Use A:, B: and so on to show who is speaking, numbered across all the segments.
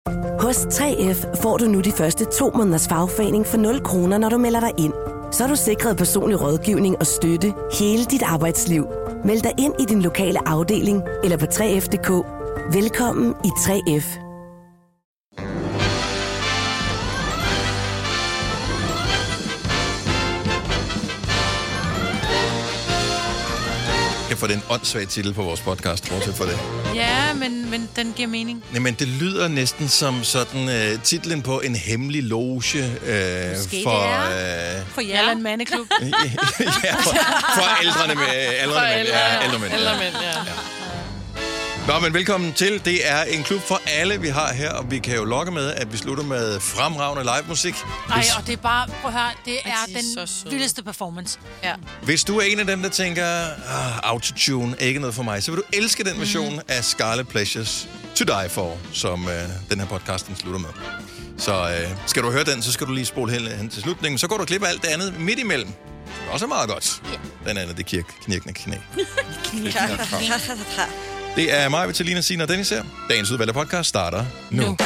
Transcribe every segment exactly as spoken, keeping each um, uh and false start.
A: Hos tre F får du nu de første to måneders fagforening for nul kroner, når du melder dig ind. Så er du sikret personlig rådgivning og støtte hele dit arbejdsliv. Meld dig ind i din lokale afdeling eller på tre F punktum d k. Velkommen i tre F.
B: Jeg får den åndssvagt titel på vores podcast, bortset for det.
C: Ja, men, men den giver mening.
B: Jamen, det lyder næsten som sådan uh, titlen på en hemmelig loge uh, for... Uh,
C: for Jalland Mandeklub.
B: ja, for, for ældrene med ældre mænd. Ja, ældre mænd,
D: ældre mænd, ja. ja.
B: Nå, men velkommen til. Det er en klub for alle, vi har her, og vi kan jo lokke med, at vi slutter med fremragende live-musik.
C: Ej, og det er bare, prøv at høre, det er
D: de er
C: den vildeste performance.
D: Ja.
B: Hvis du er en af dem, der tænker, ah, autotune er ikke noget for mig, så vil du elske den version mm. af Scarlet Pleasures To Die For, som øh, den her podcasten slutter med. Så øh, skal du høre den, så skal du lige spole hen, hen til slutningen. Så går du og klipper alt det andet midt imellem. Det er også meget godt. Yeah. Den anden, det kirk, knirkende knæ. Det er mig, Vitalina, Signe og Dennis her. Dagens udvalgte podcast starter nu. nu.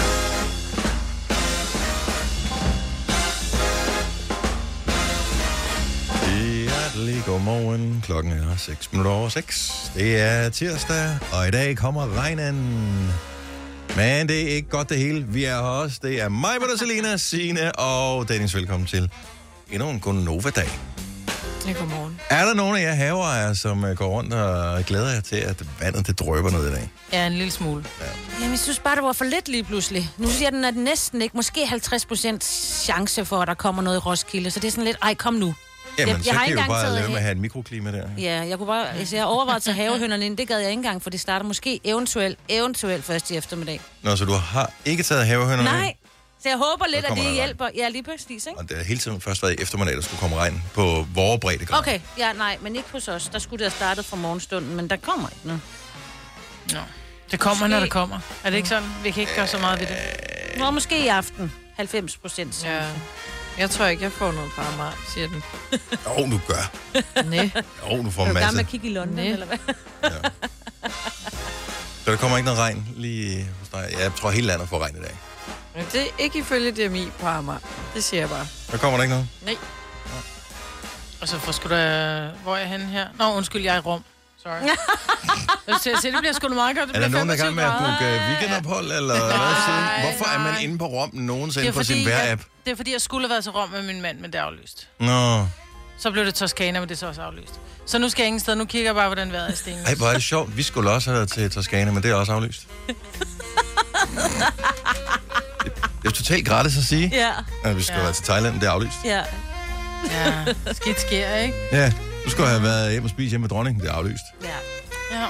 B: Hjertelig godmorgen. Klokken er seks minutter over seks. Det er tirsdag, og i dag kommer regnen. Men det er ikke godt det hele. Vi er her også. Det er mig, Vitalina, Signe og Dennis. Velkommen til endnu en god Nova-dag.
D: Ja, godmorgen.
B: Er der nogen af jer haveejere, som går rundt og glæder jer til, at vandet det drøber ned i dag?
C: Ja, en lille smule. Ja. Jamen, jeg synes bare, det var for lidt lige pludselig. Nu siger den, at næsten ikke, måske halvtreds procent chance for, at der kommer noget i Roskilde. Så det er sådan lidt, ej, kom nu.
B: Jamen,
C: jeg,
B: så
C: jeg har
B: kan
C: ikke
B: jo bare lade med
C: have...
B: at have et mikroklima der.
C: Ja, jeg kunne bare... Altså, jeg overvejede til havehønderne ind, det gad jeg ikke engang, for det starter måske eventuelt, eventuelt først i eftermiddag.
B: Nå, så du har ikke taget havehønderne?
C: Nej. Så jeg håber lidt, at det
B: regn.
C: hjælper. Ja, lige præcis, ikke?
B: Og det har hele tiden først været i eftermiddag, der skulle komme regn på vores breddegrad.
C: Okay, ja, nej, men ikke hos os. Der skulle det have startet fra morgenstunden, men der kommer ikke nu.
D: Nå. Det kommer, måske... når det kommer. Er det ikke sådan? Vi kan ikke gøre så meget ved det.
C: Nå, måske i aften. halvfems procent.
D: Ja. Jeg tror ikke, jeg får noget på Amager, siger den.
B: Jo, du gør.
D: Næ.
B: Jo, du får en
C: masse. Er du
B: masse.
C: med at kigge i London, Næ. eller hvad?
B: Ja. Så der kommer ikke noget regn lige hos dig? Jeg tror, hele landet får regn i dag.
D: Det er ikke ifølge D M I på Amager. Det siger jeg bare.
B: Der kommer der ikke noget?
D: Nej. Ja. Og så får sgu da... Hvor er jeg henne her? Nå, undskyld, jeg er i Rom. Sorry. Jeg ser, det bliver sgu da meget godt. Det
B: er der nogen, der er i gang med at booke weekendophold, eller hvad siger? Hvorfor er man inde på Rom nogensinde på sin vejr-app?
D: Det er fordi, jeg skulle have været til Rom med min mand, men det er aflyst.
B: Nå.
D: Så blev det Toskana, men det er så også aflyst. Så nu skal jeg ingen sted. Nu kigger jeg bare, hvordan vejret er stinget.
B: Ej, hvor er det sjovt. Vi skulle også have været til Toskana, men det er også aflyst. Det er totalt gratis at sige.
C: Ja.
B: At vi skulle
D: ja.
B: være til Thailand, det er aflyst.
C: Ja.
D: Ja, skidt sker, ikke?
B: Ja, du skulle have været hjemme og spise hjemme med dronningen, det er aflyst.
C: Ja.
D: Ja.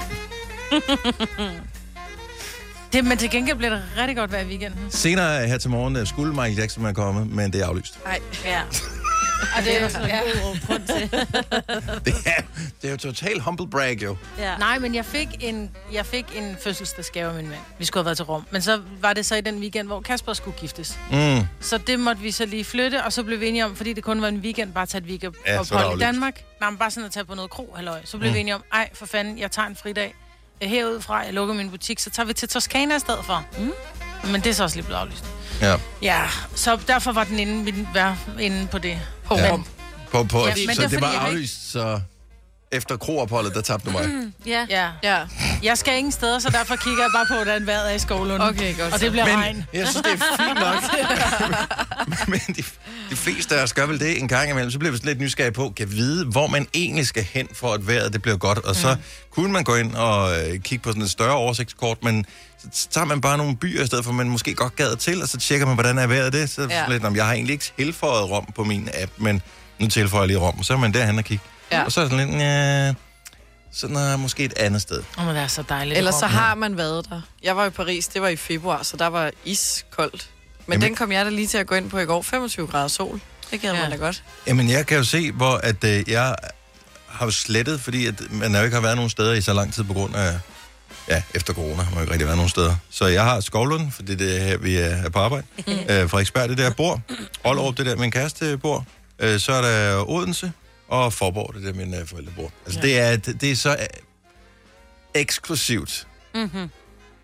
D: det, men til gengæld bliver det rigtig godt hver weekenden.
B: Senere her til morgen skulle Michael Jackson være kommet, men det er aflyst.
D: Nej,
C: ja. Og det er jo sådan en god grund til.
B: det, er, det er jo total humble brag, jo.
D: Ja. Nej, men jeg fik en, jeg fik en fødselsdagsgave af min mand. Vi skulle have været til Rom. Men så var det så i den weekend, hvor Kasper skulle giftes.
B: Mm.
D: Så det måtte vi så lige flytte, og så blev vi enige om, fordi det kun var en weekend, bare tage et weekend
B: ja,
D: ophold i Danmark. Nej, men bare sådan at tage på noget kro, halløj. Så blev mm. vi enige om, ej, for fanden, jeg tager en fridag herudfra, jeg lukker min butik, så tager vi til Toskana i stedet for. Mm. Men det er så også lige blevet aflyst.
B: Ja.
D: Ja, så derfor var den inde, var inde på det. På
B: ja.
D: Rom.
B: På, på,
D: ja,
B: så
D: det,
B: det, det var
D: fordi,
B: aflyst, så efter kroopholdet, der tabte du mig.
D: Mm, ja. ja. ja. Jeg skal ingen steder, så derfor kigger jeg bare på, hvordan vejret er i Skovlund.
C: Okay, godt.
D: Og det bliver
B: men,
D: regn.
B: Jeg synes, det er fint nok. Men de, de fleste af os gør vel det en gang imellem. Så bliver vi lidt nysgerrige på, kan vide, hvor man egentlig skal hen, for at vejret det bliver godt. Og så mm. kunne man gå ind og øh, kigge på sådan et større oversigtskort, men så tager man bare nogle byer i stedet for, man måske godt gad til, og så tjekker man, hvordan er vejret det. Så ja. lidt, jeg har egentlig ikke tilføjet Rom på min app, men nu tilføjer jeg lige Rom, så er man derhen og kigge. Ja. Og så er det sådan lidt, ja, sådan er måske et andet sted.
D: Åh, oh, det er så dejligt.
E: Ellers så har man været der. Jeg var i Paris, det var i februar, så der var iskoldt. Men jamen, den kom jeg da lige til at gå ind på i går. femogtyve grader sol. Det giver ja. mig da godt.
B: Jamen, jeg kan jo se, hvor at, øh, jeg har jo slettet, fordi at man jo ikke har været nogen steder i så lang tid på grund af, ja, efter corona har man jo ikke rigtig været nogen steder. Så jeg har Skovlund, fordi det er her, vi er på arbejde. øh, Frederiksberg, det der bor. Aalrup, det der min kæreste bor. Øh, så er der Odense. Og Forborg, det der mine forældre bor. Altså, ja. det, er, det, det er så eksklusivt.
C: Mm-hmm.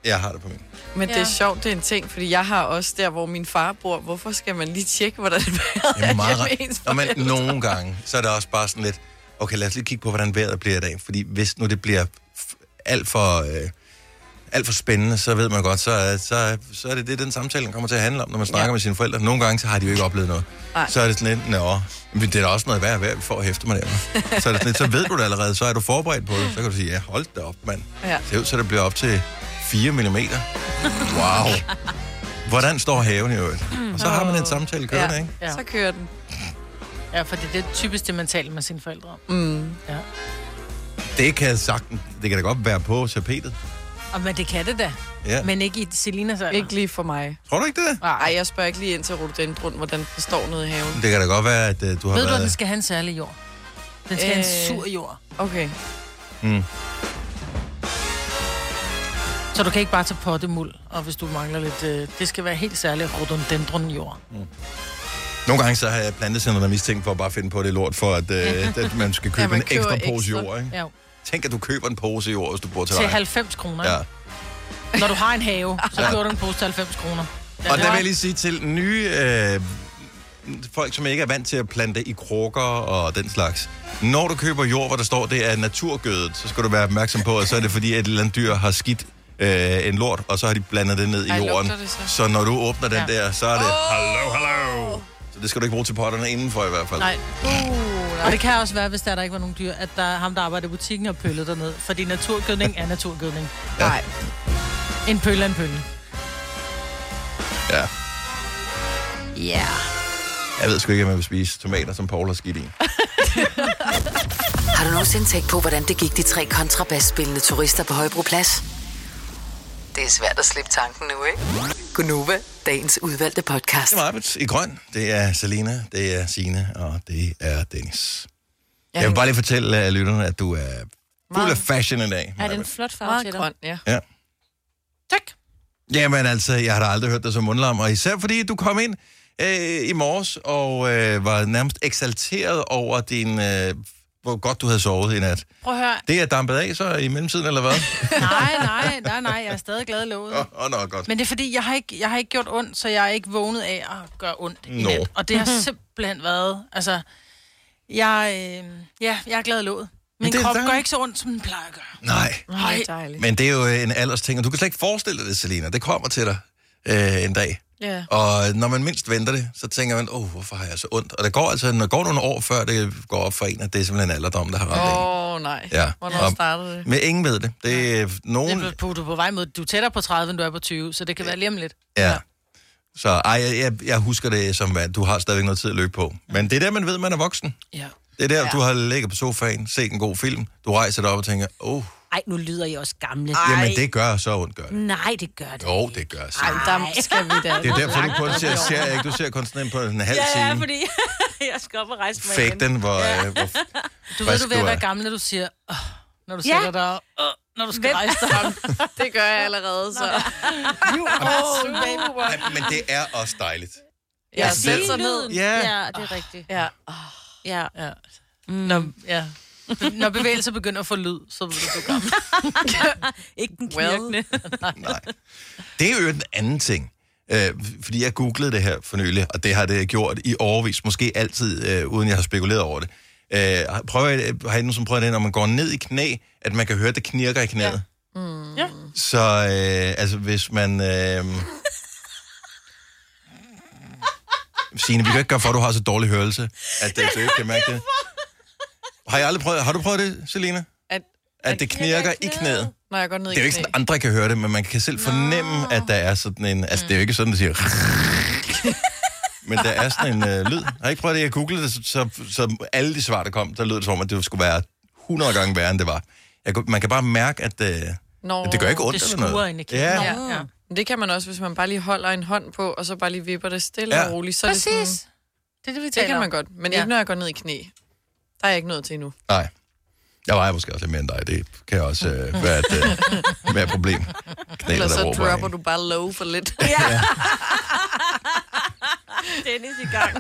B: Jeg har det på min.
E: Men det er sjovt, det er en ting, fordi jeg har også der, hvor min far bor. Hvorfor skal man lige tjekke, hvordan vejret
B: Det er meget
E: hjemme
B: rart.
E: ens
B: Nå, men
E: forældre?
B: nogle gange, så er det også bare sådan lidt, okay, lad os lige kigge på, hvordan vejret bliver i dag. Fordi hvis nu det bliver f- alt for, øh, alt for spændende, så ved man godt, så, er- så, er- så er det det, den samtale den kommer til at handle om, når man snakker ja. med sine forældre. Nogle gange, så har de jo ikke oplevet noget.
E: Nej.
B: Så er det sådan lidt, nå, men det er da også noget værd, værd vi får hæfte mig der. Så er det sådan lidt, så ved du det allerede, så er du forberedt på det. Så kan du sige, ja, hold da op, mand.
E: Ja.
B: Det ser ud, så det bliver op til fire millimeter. Wow. Hvordan står haven i øvrigt? Og så har man en samtale kørende,
E: Ja.
B: ikke?
D: Ja.
E: Så kører den.
D: Ja, for det er typisk det, man taler med sine forældre om.
E: Mm.
D: Ja.
B: Det kan sagtens, det kan da godt være på tapetet.
D: Og men det kan det da.
B: Ja.
D: Men ikke i Selinas alder.
E: Ikke lige for mig.
B: Tror du ikke det?
E: Ej, jeg spørger ikke lige ind til rhododendron, hvordan den står nede i haven.
B: Det kan da godt være, at uh, du har
D: Ved du, at
B: været...
D: den skal have en særlig jord? Den skal øh... have en
E: Øh.
D: sur jord.
E: Okay.
B: Mm.
D: Så du kan ikke bare tage pottemuld, og hvis du mangler lidt... Øh, det skal være helt særligt rhododendron-jord.
B: Mm. Nogle gange så har jeg plantecenterne mistænkt for at bare finde på det lort, for at, øh, at man skal købe
E: Ja, man
B: en ekstra
E: køber
B: pose
E: ekstra.
B: jord, ikke?
D: Ja.
B: Tænk, at du køber en pose jord, hvis du bor til
D: Til
B: vej.
D: halvfems kroner.
B: Ja.
D: Når du har en have, så køber du en pose til halvfems kroner. Ja,
B: Og
D: det
B: der
D: var-
B: vil jeg lige sige til nye øh, folk, som ikke er vant til at plante i krukker og den slags. Når du køber jord, hvor der står, det er naturgødet, så skal du være opmærksom på, at så er det fordi, at et eller andet dyr har skidt øh, en lort, og så har de blandet det ned i
E: Ej,
B: jorden.
E: lugter det så?
B: Så når du åbner den
D: Ja.
B: der, så er det, hallo, hallo. Så det skal du ikke bruge til potterne indenfor i hvert fald.
D: Nej. Uh, og det kan også være, hvis der, der ikke var nogen dyr, at der er ham, der arbejder i butikken og pøllet derned. Fordi naturgødning er naturgødning.
B: Ja.
E: Nej.
D: En pølle er en pølle.
B: Ja.
D: Ja.
B: Jeg ved sgu ikke, om jeg vil spise tomater, som Paul har skidt i.
F: Har du nogensinde tænkt på, hvordan det gik de tre kontrabasspillende turister på Højbroplads? Det er svært at slippe tanken nu, ikke? Gunova, dagens udvalgte podcast.
B: Det er Marbet i grøn. Det er Selina, det er Signe, og det er Dennis.
E: Ja,
B: Jeg vil bare lige fortælle af lytterne, at du er fuld af fashion i dag.
C: Er det en
B: Maj-Brit.
C: flot farve
E: meget
C: til dig?
E: grøn, ja.
B: Ja.
D: Tak.
B: Jamen altså, jeg har da aldrig hørt dig som mundlam, og især fordi du kom ind øh, i morges og øh, var nærmest eksalteret over din, øh, hvor godt du havde sovet i nat.
D: Prøv at høre.
B: Det er dampet af så i mellemtiden, eller hvad?
D: Nej, nej, nej, nej, jeg er stadig glad i låget.
B: Åh, oh, nå, godt.
D: Men det er fordi, jeg har, ikke, jeg har ikke gjort ondt, så jeg er ikke vågnet af at gøre ondt i
B: Nå.
D: nat. Og det har simpelthen været, altså, jeg, øh, ja, jeg er glad i låget. Min
B: det er
D: krop
B: dejligt.
D: gør ikke så ondt, som den plejer at gøre.
B: Nej,
E: Nej, det er dejligt.
B: men det er jo en aldersting, og du kan slet ikke forestille dig det, Selina. Det kommer til dig øh, en dag.
E: Ja.
B: Og når man mindst venter det, så tænker man, åh, oh, hvorfor har jeg så ondt? Og der går altså, når går nogle år før det går op for en, at det er simpelthen en alderdom, der har ramt en.
E: Åh, oh, nej.
B: Ja.
E: Hvornår
B: Og-
E: startede det?
B: Men ingen ved det. Det er nogen...
D: Det er på, du er på vej mod, du er tættere på tredive, end du er på tyve, så det kan være lige om lidt.
B: Ja. Så ej, jeg, jeg, jeg husker det som, at du har stadigvæk noget tid at løbe på. Men det er der, man ved, at man er voksen.
D: Ja.
B: Det er der,
E: Ja.
B: du har ligget på sofaen, set en god film, du rejser dig op og tænker, åh, oh,
C: Ej, nu lyder I også gamle.
B: jamen det gør så ondt, gør det.
C: Nej, det gør det.
B: Jo, det gør så.
E: Ej, der skal vi da.
B: Det er derfor, du kun ser serie, ikke? Du ser kun sådan en på en halv
C: Ja, ja,
B: time.
C: fordi jeg skal op og rejse mig
B: Fake
C: igen.
B: den, hvor, ja. hvor
D: Du ved,
B: frisk
D: du ved at
B: er.
D: være gammel, når du siger, oh, når du
C: Ja.
D: sætter dig, oh, når du skal
C: Hvem?
D: rejse dig.
E: Det gør jeg allerede, så.
D: Oh,
B: Nej, men det er også dejligt.
E: Jeg
B: Altså,
E: sætter
B: det-
E: sig ned.
C: Lyden.
B: Ja.
C: Ja, det er rigtigt.
E: Ja.
C: Ja.
D: Ja. Når, ja. Når bevægelser begynder at få lyd, så ved du, du er gammel.
C: Ikke den
E: Well.
C: knirkende.
B: Nej. Det er jo en anden ting. Øh, fordi jeg googlede det her for nylig, og det har det gjort i årevis, måske altid, øh, uden jeg har spekuleret over det. Øh, prøver jeg, har I nogen som prøvet det, når man går ned i knæ, at man kan høre, det knirker i knæet? Ja.
E: Mm.
D: Ja.
B: Så øh, altså, hvis man... Øh... Signe, vi kan ikke gøre for, at du har så dårlig hørelse, at øh, du ikke kan mærke det. Har, jeg aldrig prøvet, har du prøvet det, Selina?
E: At,
B: At det knirker i knæet?
E: når jeg går ned i
B: Det er jo ikke
E: knæ.
B: sådan, andre kan høre det, men man kan selv fornemme, at der er sådan en... Altså, det er jo ikke sådan, det siger... Men der er sådan en øh, lyd. Jeg har ikke prøvet det, jeg googlede det, så, så, så alle de svar, der kom, der lød det som om, at det skulle være hundrede gange værre, end det var. Jeg, kunne- man kan bare mærke, at, øh,
E: Nå,
B: at det gør ikke ondt
D: Det
B: eller
D: skuer
B: noget.
D: ind i knæet.
B: Ja.
E: Ja.
D: Ja.
E: Men det kan man også, hvis man bare lige holder en hånd på, og så bare lige vipper det stille
B: Ja.
E: og roligt. Så er det, sådan,
D: Præcis. Det er det, vi
E: det
D: taler
E: kan
D: om.
E: man godt, men
D: Ja.
E: ikke når jeg går ned i knæ. Der er jeg ikke nået til endnu.
B: Nej. Jeg vejer måske også lidt mere end dig. Det kan også øh, være et øh, mere problem. Knæler,
E: Ellers
B: der
E: så
B: råber
E: dropper
B: af
E: du bare low for lidt.
C: Ja. Dennis i gang.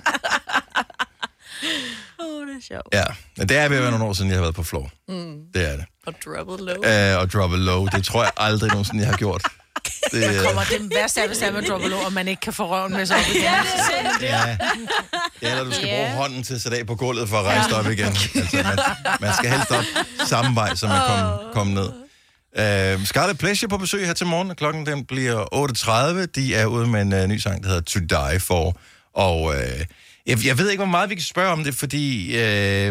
C: Åh, oh, det er sjovt.
B: Ja, men det er ved at være nogle år siden, jeg har været på floor. Mm. Det er det.
E: Og droppet low.
B: Uh, og droppet low, det tror jeg aldrig nogensinde, jeg har gjort. Det,
D: Der kommer det værste af, hvis man dropper lå, og man ikke kan få røven med sig op igen.
B: ja. Ja, eller du skal bruge hånden til at sætte af på gulvet for at rejse ja. op igen. Altså, man, man skal helst op samme vej, som man kom, kom ned. Uh, Scarlet Pleasure på besøg her til morgen. Klokken den bliver otte tredive. De er ude med en uh, ny sang, der hedder To Die For. Og uh, jeg, jeg ved ikke, hvor meget vi kan spørge om det, fordi uh,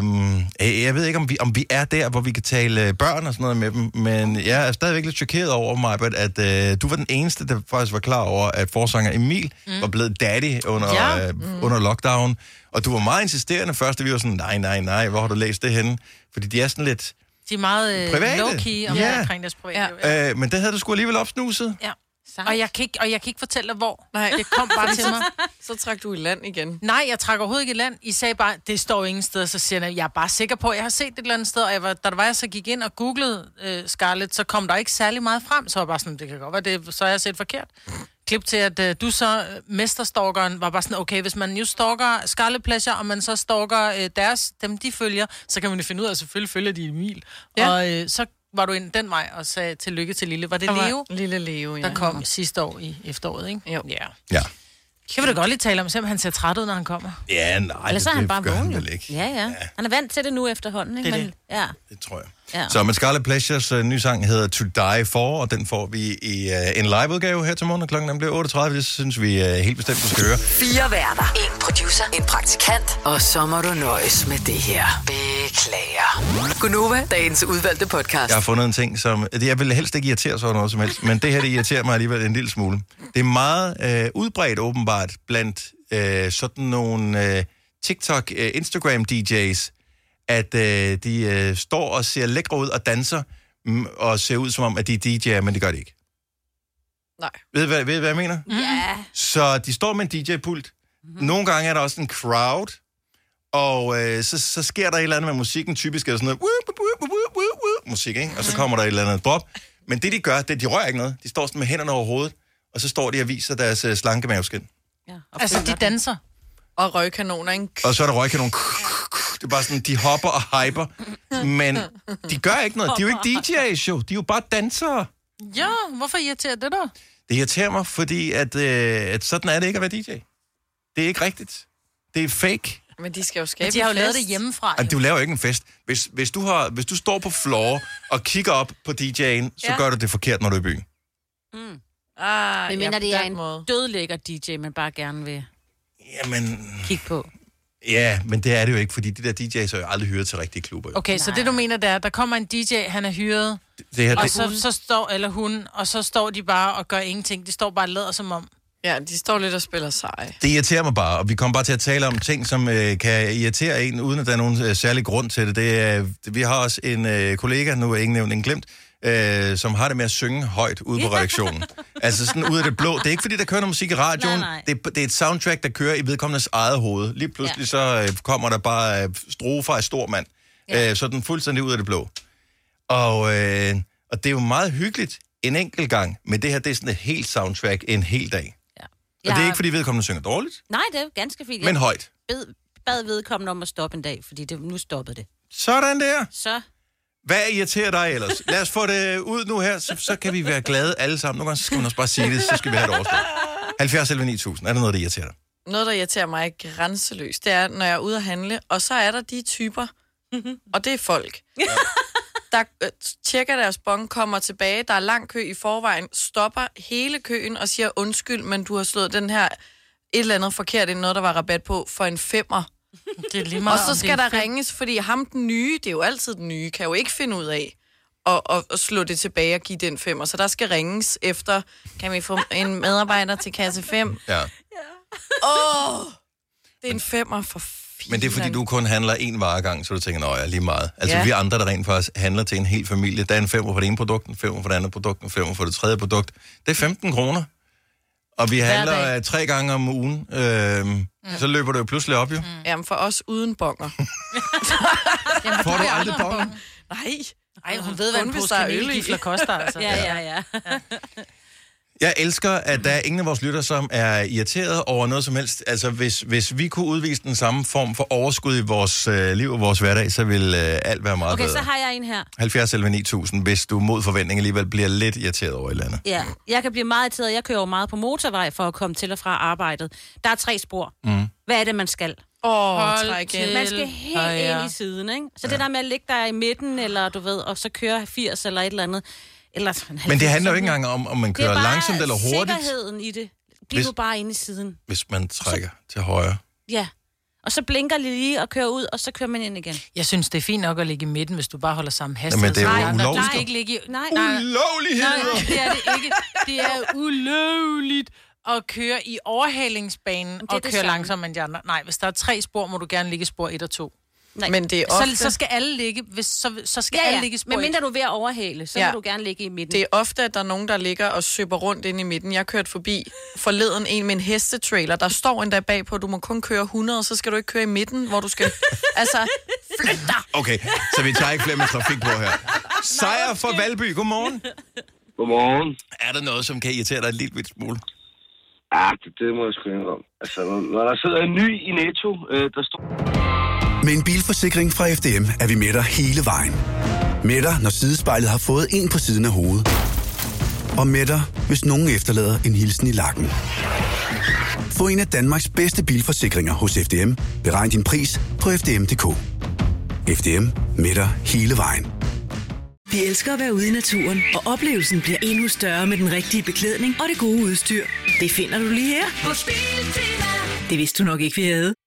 B: jeg ved ikke, om vi, om vi er der, hvor vi kan tale børn og sådan noget med dem. Men jeg er stadigvæk lidt chokeret over mig, at uh, du var den eneste, der faktisk var klar over, at forsanger Emil mm. var blevet daddy under, ja. uh, mm. under lockdown. Og du var meget insisterende først, og vi var sådan, nej, nej, nej, hvor har du læst det henne? Fordi de er sådan lidt...
D: De er meget øh, low-key om ja. omkring deres private.
B: Ja. Øh, men det havde du sgu alligevel opsnuset.
D: Ja. Og jeg, kan ikke, og jeg kan ikke fortælle dig, hvor. Nej. Det kom bare til mig.
E: Så trak du i land igen.
D: Nej, jeg trak overhovedet ikke i land. I sagde bare, det står ingen sted. Så siger jeg, jeg er bare sikker på, at jeg har set det et eller andet sted. Og jeg var, da der var, jeg så gik ind og googlede øh, Scarlett, så kom der ikke særlig meget frem. Så var jeg bare sådan, det kan godt være, det, så har jeg set forkert. Klip til, at øh, du så, øh, mesterstalkeren, var bare sådan, okay, hvis man jo stalker Scarlet Pleasure, og man så stalker øh, deres, dem de følger, så kan man jo finde ud af, at selvfølgelig følger de Emil. Ja. Og øh, så var du ind den vej og sagde tillykke til Lille. Var det Leo?
E: Lille Leo, ja.
D: Der kom sidste år i efteråret, ikke?
E: Jo.
D: Ja.
B: Ja.
D: Jeg vil da godt lige tale om, selvom han ser træt ud, når han kommer.
B: Ja, nej,
C: eller så er han bare vågen.
B: Han
C: ja, ja, ja. Han er vant til det nu efterhånden, ikke?
B: Det,
C: Men, ja.
B: det tror jeg.
C: Ja.
B: Så med Scarlet Pleasures uh, nye sang hedder To Die For, og den får vi i uh, en liveudgave her til morgen, og klokken den bliver otte tredive. Det synes vi uh, helt bestemt, du skal høre.
F: Fire værter. En producer. En praktikant. Og så må du nøjes med det her. Beklager. Gunova, dagens udvalgte podcast.
B: Jeg har fundet en ting, som... Jeg vil helst ikke irritere sig over noget som helst, men det her, det irriterer mig alligevel en lille smule. Det er meget uh, udbredt åbenbart blandt uh, sådan nogle uh, TikTok, uh, Instagram-D J's, at øh, de øh, står og ser lækre ud og danser, mm, og ser ud som om, at de er D J'er, men det gør de ikke.
E: Nej.
B: Ved du, hvad, ved, hvad jeg mener?
C: Ja. Yeah.
B: Så de står med en D J-pult. Mm-hmm. Nogle gange er der også en crowd, og øh, så, så sker der et eller andet med musikken. Typisk er der sådan noget woo, woo, woo, woo, woo, musik, ikke? Og så kommer der et eller andet drop. Men det, de gør, det de rører ikke noget. De står sådan med hænderne over hovedet, og så står de og viser deres øh, slanke maveskin.
D: Ja, altså, de danser.
E: Og røgkanoner, ikke?
B: Og så er der røgkanoner. Det er bare sådan, de hopper og hyper, men de gør ikke noget. De er jo ikke D J's, jo. De er jo bare dansere.
D: Ja, hvorfor irriterer det dig?
B: Det irriterer mig, fordi at, øh, at sådan er det ikke at være D J. Det er ikke rigtigt. Det er fake.
E: Men de skal jo skabe.
D: Men de har jo lavet det hjemmefra.
B: Altså, du laver ikke en fest. Hvis, hvis, du har, hvis du står på floor og kigger op på D J'en, så ja. gør du det forkert, når du er i byen.
C: Mm. Ah, jeg mener, det er en måde. Dødlækker D J, man bare gerne vil
B: Jamen...
C: kigge på.
B: Ja, men det er det jo ikke, fordi de der D J's er jo aldrig hyret til rigtige klubber. Jo.
D: Okay, Nej. Så det du mener, det er, der kommer en D J, han er hyret, det, det her, og det... så, så står, eller hun, og så står de bare og gør ingenting. De står bare og lader som om.
E: Ja, de står lidt og spiller seje.
B: Det irriterer mig bare, og vi kommer bare til at tale om ting, som øh, kan irritere en, uden at der er nogen øh, særlig grund til det. det er, vi har også en øh, kollega, nu er ingen nævnt, ingen glemt, øh, som har det med at synge højt ude på redaktionen. Altså sådan ud af det blå. Det er ikke fordi, der kører noget musik i radioen. Nej, nej. Det, det er et soundtrack, der kører i vedkommendes eget hoved. Lige pludselig ja. så øh, kommer der bare øh, strofer af stor mand. Ja. Øh, sådan fuldstændig ud af det blå. Og, øh, og det er jo meget hyggeligt en enkelt gang, men det her, det er sådan et helt soundtrack en hel dag. Ja. Og ja. det er ikke fordi, vedkommende synger dårligt.
C: Nej, det er ganske fint.
B: Men højt.
C: Bed, bad vedkommende om at stoppe en dag, fordi det, nu stoppede det.
B: Sådan der.
C: Så...
B: Hvad irriterer dig ellers? Lad os få det ud nu her, så, så kan vi være glade alle sammen. Nogle gange så skal man også bare sige det, så skal vi have det overstået. halvfjerds elleve ni tusind, er der noget, der irriterer dig?
E: Noget, der irriterer mig grænseløst, det er, når jeg er ude at handle, og så er der de typer, og det er folk, der øh, tjekker deres bon, kommer tilbage, der er lang kø i forvejen, stopper hele køen og siger undskyld, men du har slået den her et eller andet forkert ind, noget, der var rabat på, for en femmer.
D: Det er lige meget,
E: og så skal der ringes, fordi ham den nye, det er jo altid den nye, kan jo ikke finde ud af at, at, at slå det tilbage og give den femmer. Så der skal ringes efter, kan vi få en medarbejder til kasse fem?
B: Ja.
E: Åh, oh, det er en femmer for fint.
B: Men det er fordi, du kun handler en varegang, så du tænker, nå ja, lige meget. Altså
E: ja.
B: vi andre, der rent faktisk handler til en hel familie, der er en femmer for det ene produkt, en femmer for det andet produkt, en femmer for det tredje produkt. Det er femten kroner. Og vi handler tre gange om ugen. Øhm, mm. Så løber det jo pludselig op, jo. Mm.
E: Jamen, for os uden bonger.
B: Jamen, får du aldrig bonger?
E: Nej.
D: Ej, hun ved, hvad en pose kanelgifler koster, altså.
C: Ja, ja, ja.
B: Jeg elsker, at der er ingen af vores lytter, som er irriteret over noget som helst. Altså, hvis, hvis vi kunne udvise den samme form for overskud i vores øh, liv og vores hverdag, så vil øh, alt være meget
C: Okay,
B: bedre.
C: så har jeg en her.
B: halvfjerds elleve ni tusind, hvis du mod forventning alligevel bliver lidt irriteret over et eller andet.
C: Ja, jeg kan blive meget irriteret. Jeg kører jo meget på motorvej for at komme til og fra arbejdet. Der er tre spor. Mm. Hvad er det, man skal?
E: Åh,
D: Hold
E: træk
D: til.
E: ind.
C: Man skal helt
D: Ja, ja.
C: ind i siden, ikke? Så ja. det der med at ligge der i midten, eller du ved, og så køre firs eller et eller andet. Eller
B: Men det handler jo ikke engang om, om man kører langsomt eller hurtigt,
C: sikkerheden i det. Bliv
B: Hvis-
C: nu bare inde i siden.
B: hvis man trækker til højre.
C: Ja. Og så blinker lige og kører ud, og så kører man ind igen.
D: Jeg synes, det er fint nok at ligge i midten, hvis du bare holder samme hastighed.
B: Jamen, det er jo
D: som de andre.
B: ulovligt.
D: Du skal ikke ligge i...
C: Nej,
D: nej,
B: Ulovligheder!
D: nej, det er det ikke. Det er ulovligt at køre i overhalingsbanen
C: er
D: og
C: det
D: køre
C: samme.
D: langsommere end de andre. Nej, hvis der er tre spor, må du gerne ligge i spor et og to.
C: Nej.
E: Men det er ofte,
D: Så, så skal alle ligge, hvis, så, så skal
C: Ja,
D: alle
C: ja.
D: ligge i spor
C: Men
D: et.
C: mindre du er ved at overhale, så
E: Ja.
C: må du gerne ligge i midten.
E: det er ofte, at der er nogen, der ligger og søber rundt ind i midten. Jeg kørte forbi forleden en med en hestetrailer. Der står endda bagpå, du må kun køre hundrede, så skal du ikke køre i midten, hvor du skal... altså, flyt dig!
B: Okay, så vi tager ikke flere med trafik på her. Sejr for Valby, godmorgen.
G: Godmorgen.
B: Er der noget, som kan irritere dig en lille bit smule?
G: Ja, det, det må jeg sgu ikke om. Altså, når, når der sidder en ny i Netto, øh, der står...
H: Med en bilforsikring fra F D M er vi med dig hele vejen. Med dig, når sidespejlet har fået en på siden af hovedet. Og med dig, hvis nogen efterlader en hilsen i lakken. Få en af Danmarks bedste bilforsikringer hos F D M. Beregn din pris på f d m punktum d k. F D M med dig hele vejen.
I: Vi elsker at være ude i naturen, og oplevelsen bliver endnu større med den rigtige beklædning og det gode udstyr. Det finder du lige her hos Biltema. Det vidste du nok ikke, vi havde.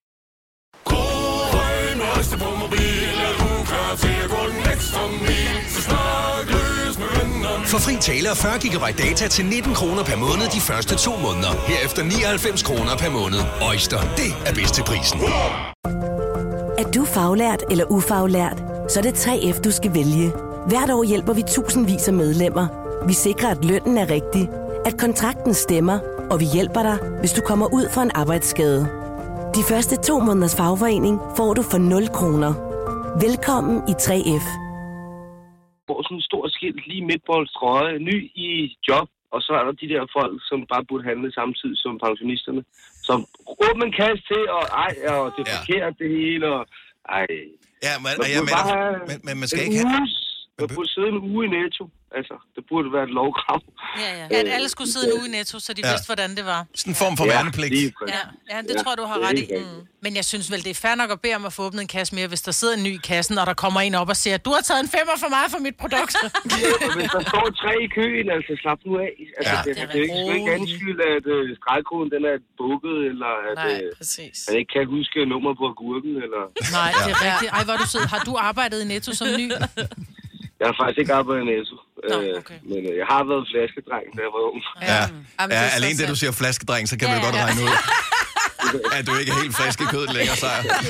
J: For fri tale og fyrre gigabyte data til nitten kroner per måned de første to måneder. Herefter nioghalvfems kroner per måned. Øjster, det er bedst til prisen.
A: Er du faglært eller ufaglært, så er det tre F, du skal vælge. Hvert år hjælper vi tusindvis af medlemmer. Vi sikrer, at lønnen er rigtig, at kontrakten stemmer, og vi hjælper dig, hvis du kommer ud for en arbejdsskade. De første to måneders fagforening får du for nul kroner. Velkommen i tre F.
G: får sådan en stor skilt lige midt på en strøje, ny i job, og så er der de der folk, som bare burde handle samtidig som pensionisterne, som råber en kasse til, og ej, og det er
B: Ja.
G: forkert det hele, og ej.
B: Ja, men,
G: Man
B: og jeg
G: burde
B: mener,
G: bare have
B: men, men man skal
G: en
B: ikke have...
G: uges, man burde sidde en uge i Netto. Altså, det burde være et lovkrav.
C: Ja, ja.
D: At alle skulle sidde en uge i Netto, så de
B: Ja.
D: vidste, hvordan det var.
B: Sådan en form for værnepligt.
G: lige præcis.
D: Ja, ja det tror jeg, du har
G: det er
D: ret i.
G: helt
D: Mm. Men jeg synes vel, det er fair nok at bede om at få åbnet en kasse mere, hvis der sidder en ny i kassen, og der kommer en op og siger, du har taget en femmer for meget for mit produkt.
G: Og hvis der står tre i køen, altså slap nu af. Altså,
B: Ja.
G: det, det, det er ikke, sgu ikke anden skyld, at uh, stregkoden den er bukket, eller at
E: Nej,
G: uh,
E: præcis.
G: man ikke kan huske nummer på agurken, eller...
D: Nej, det er rigtigt. Ej, hvor er du sød. Har du arbejdet i Netto som ny?
G: Jeg har faktisk ikke arbejdet i Netto,
D: Nå,
G: øh,
D: okay.
G: men øh, jeg har været flaskedreng, da jeg var ung.
B: Ja,
E: Jamen, det
B: ja
E: er så
B: alene det, du
E: sandt.
B: siger flaskedreng, så kan vi jo godt regne ud, at du ikke er helt frisk i kødet længere, Sejr.
G: Ja,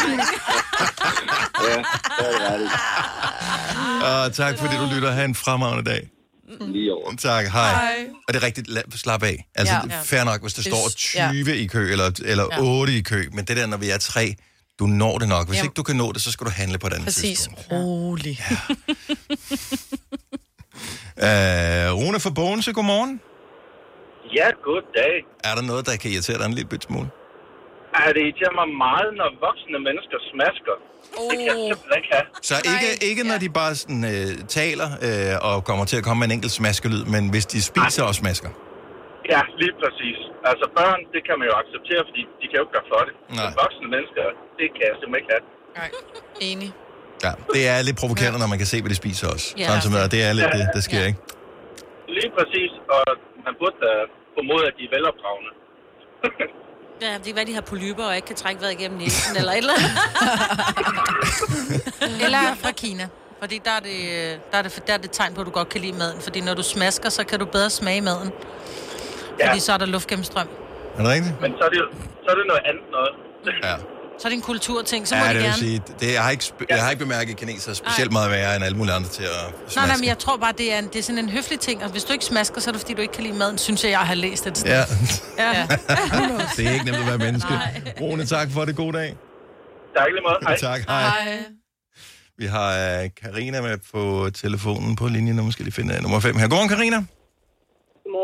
G: det er det.
B: Og tak fordi du lytter. Ha' en fremragende dag.
G: Lige over.
B: Tak, hej.
E: Hej.
B: Og det er rigtigt, lad- slap af. Altså,
E: Ja.
B: fair nok, hvis der
E: Det-
B: står
E: ja.
B: tyve i kø, eller, eller otte i kø, men det der, når vi er tre, du når det nok. Hvis
E: Jamen.
B: ikke du kan nå det, så skal du handle på et andet
E: Præcis.
B: tidspunkt.
E: Rolig.
B: Uh, Rune fra Bogense, godmorgen.
K: Ja, goddag.
B: Er der noget, der kan irritere dig en lille bit smule?
K: Ej, det irriterer mig meget, når voksne mennesker smasker.
E: Oh.
K: Det kan jeg simpelthen ikke have.
B: Så ikke, ikke når de bare sådan, øh, taler øh, og kommer til at komme med en enkelt smaskelyd, men hvis de spiser og smasker.
K: Ja, lige præcis. Altså børn, det kan man jo acceptere, fordi de kan jo ikke gøre for det.
B: Nej.
K: Men voksne mennesker, det kan jeg simpelthen ikke have.
E: Nej, enig.
B: Ja, det er lidt provokerende, når man kan se, hvad de spiser også.
C: Ja.
B: Sådan som det er lidt det, der sker,
C: Ja.
B: ikke?
K: Lige præcis, og man burde da formode, at de er velopdragende.
C: Ja, det kan være, de har polyper og ikke kan trække vejret igennem næsen eller et eller andet.
D: Eller fra Kina. Fordi der er, det, der, er det, der er det tegn på, at du godt kan lide maden. Fordi når du smasker, så kan du bedre smage maden.
K: Ja.
D: Fordi så er der luftgennemstrøm.
B: Er det rigtigt?
K: Men så er det jo så er det noget andet noget.
B: Ja.
D: Så er det en kulturting, så må
B: Ja,
D: de
B: det vil
D: gerne.
B: sige, det, jeg, har ikke, sp- jeg har ikke bemærket kineser specielt meget værre end alle mulige andre til at smaske.
D: Nej, nej, men jeg tror bare, det er, en, det er sådan en høflig ting. Og hvis du ikke smasker, så er det fordi, du ikke kan lide maden, synes jeg, jeg har læst et sted.
B: Ja,
D: Ja.
B: det er ikke nemt at være menneske. Rune, tak for det. God dag.
K: Tak lige meget. Hej.
B: Tak, hej.
E: Hej.
B: Vi har uh, Karina med på telefonen på linje nummer, skal lige finde uh, nummer fem her. Godmorgen, Karina.
L: Godmorgen.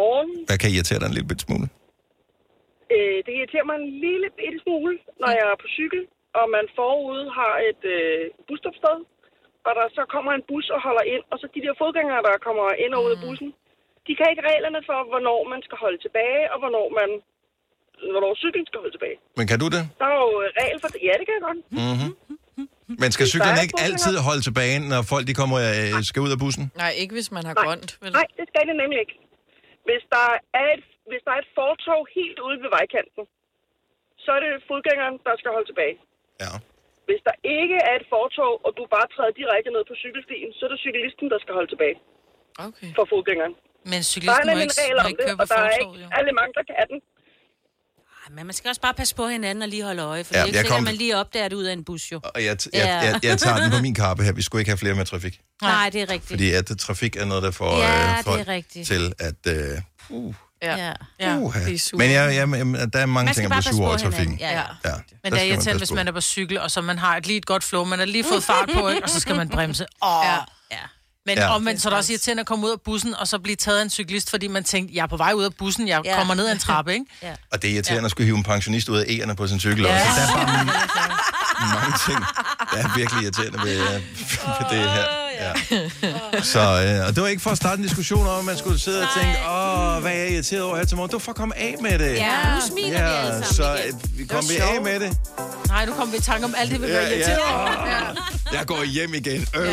B: Hvad kan irritere dig en lille bit smule?
L: Øh, det irriterer mig en lille bitte smule, når jeg er på cykel, og man forude har et øh, busstopsted, og der så kommer en bus og holder ind, og så de der fodgængere, der kommer ind og ud af bussen, de kan ikke reglerne for, hvornår man skal holde tilbage, og hvornår man hvornår cyklen skal holde tilbage.
B: Men kan du det?
L: Der er jo regel for det. Ja, det kan jeg godt.
B: Mm-hmm. Men skal cyklerne ikke altid holde tilbage, når folk de kommer øh, skal ud af bussen?
E: Nej, ikke hvis man har
L: Nej.
E: grønt. Vel?
L: Nej, det skal det nemlig ikke. Hvis der er et, hvis der er et fortov helt ude ved vejkanten, så er det fodgængeren, der skal holde tilbage.
B: Ja.
L: Hvis der ikke er et fortov, og du bare træder direkte ned på cykelstien, så er det cyklisten, der skal holde tilbage.
E: Okay.
L: For fodgængeren.
D: Men cyklisten må ikke,
L: regel
D: må
L: om
D: ikke køre
L: det,
D: på
L: og der er
D: fortovet,
L: ikke alle mange, der kan den.
C: Men man skal også bare passe på hinanden og lige holde øje, for
B: Ja,
C: det er ikke
B: jeg
C: sikkert,
B: kom-
C: at man lige opdager det ud af en bus, jo.
B: Og jeg, t- jeg, jeg, jeg, jeg tager den på min kappe her. Vi skulle ikke have flere med trafik.
C: Nej, det er rigtigt.
B: Fordi at trafik er noget, der får
C: Ja,
B: øh,
C: det
B: folk
C: er rigtigt.
B: til at... Øh, uh,
E: Ja.
C: Ja.
E: Ja.
B: uha.
E: Det er super.
B: Men jeg, jeg, jeg, der er mange
C: Man skal
B: ting, at
C: bare
B: blive
C: passe
B: sur
C: på
B: over i trafikken.
C: hinanden. Ja, ja.
B: Ja,
D: Men
B: der
D: det er
B: skal man
D: irriterende,
B: passe
D: hvis
B: på.
D: man er på cykel, og så man har et lige et godt flow, man har lige fået fart på, ikke? Og så skal man bremse. Åh.
E: Ja.
C: Ja.
D: Men
B: Ja.
D: ja. omvendt, så er det også irriterende at komme ud af bussen, og så blive taget af en cyklist, fordi man tænkte, jeg er på vej ud af bussen, jeg
C: Ja.
D: kommer ned ad en trappe, ikke?
C: Ja.
B: Og det er irriterende at skulle hive en pensionist ud af egerne på sin cykel. Ja. Også. Der er bare mange ting, der er virkelig irriterende ved, øh, ved det her. Ja. Så, øh, og det var ikke for at starte en diskussion om, at man skulle sidde og tænke, åh, hvad er jeg irriteret over her til morgen? Det var for at komme af med det.
C: Ja, nu smiler vi alle sammen
B: så
C: igen.
B: øh, vi kom vi af med det.
D: Nej, nu kommer vi i tanke om alt det, vi vil
B: Ja,
D: være
B: ja.
D: irriteret over.
B: Åh, jeg går hjem igen. Øh.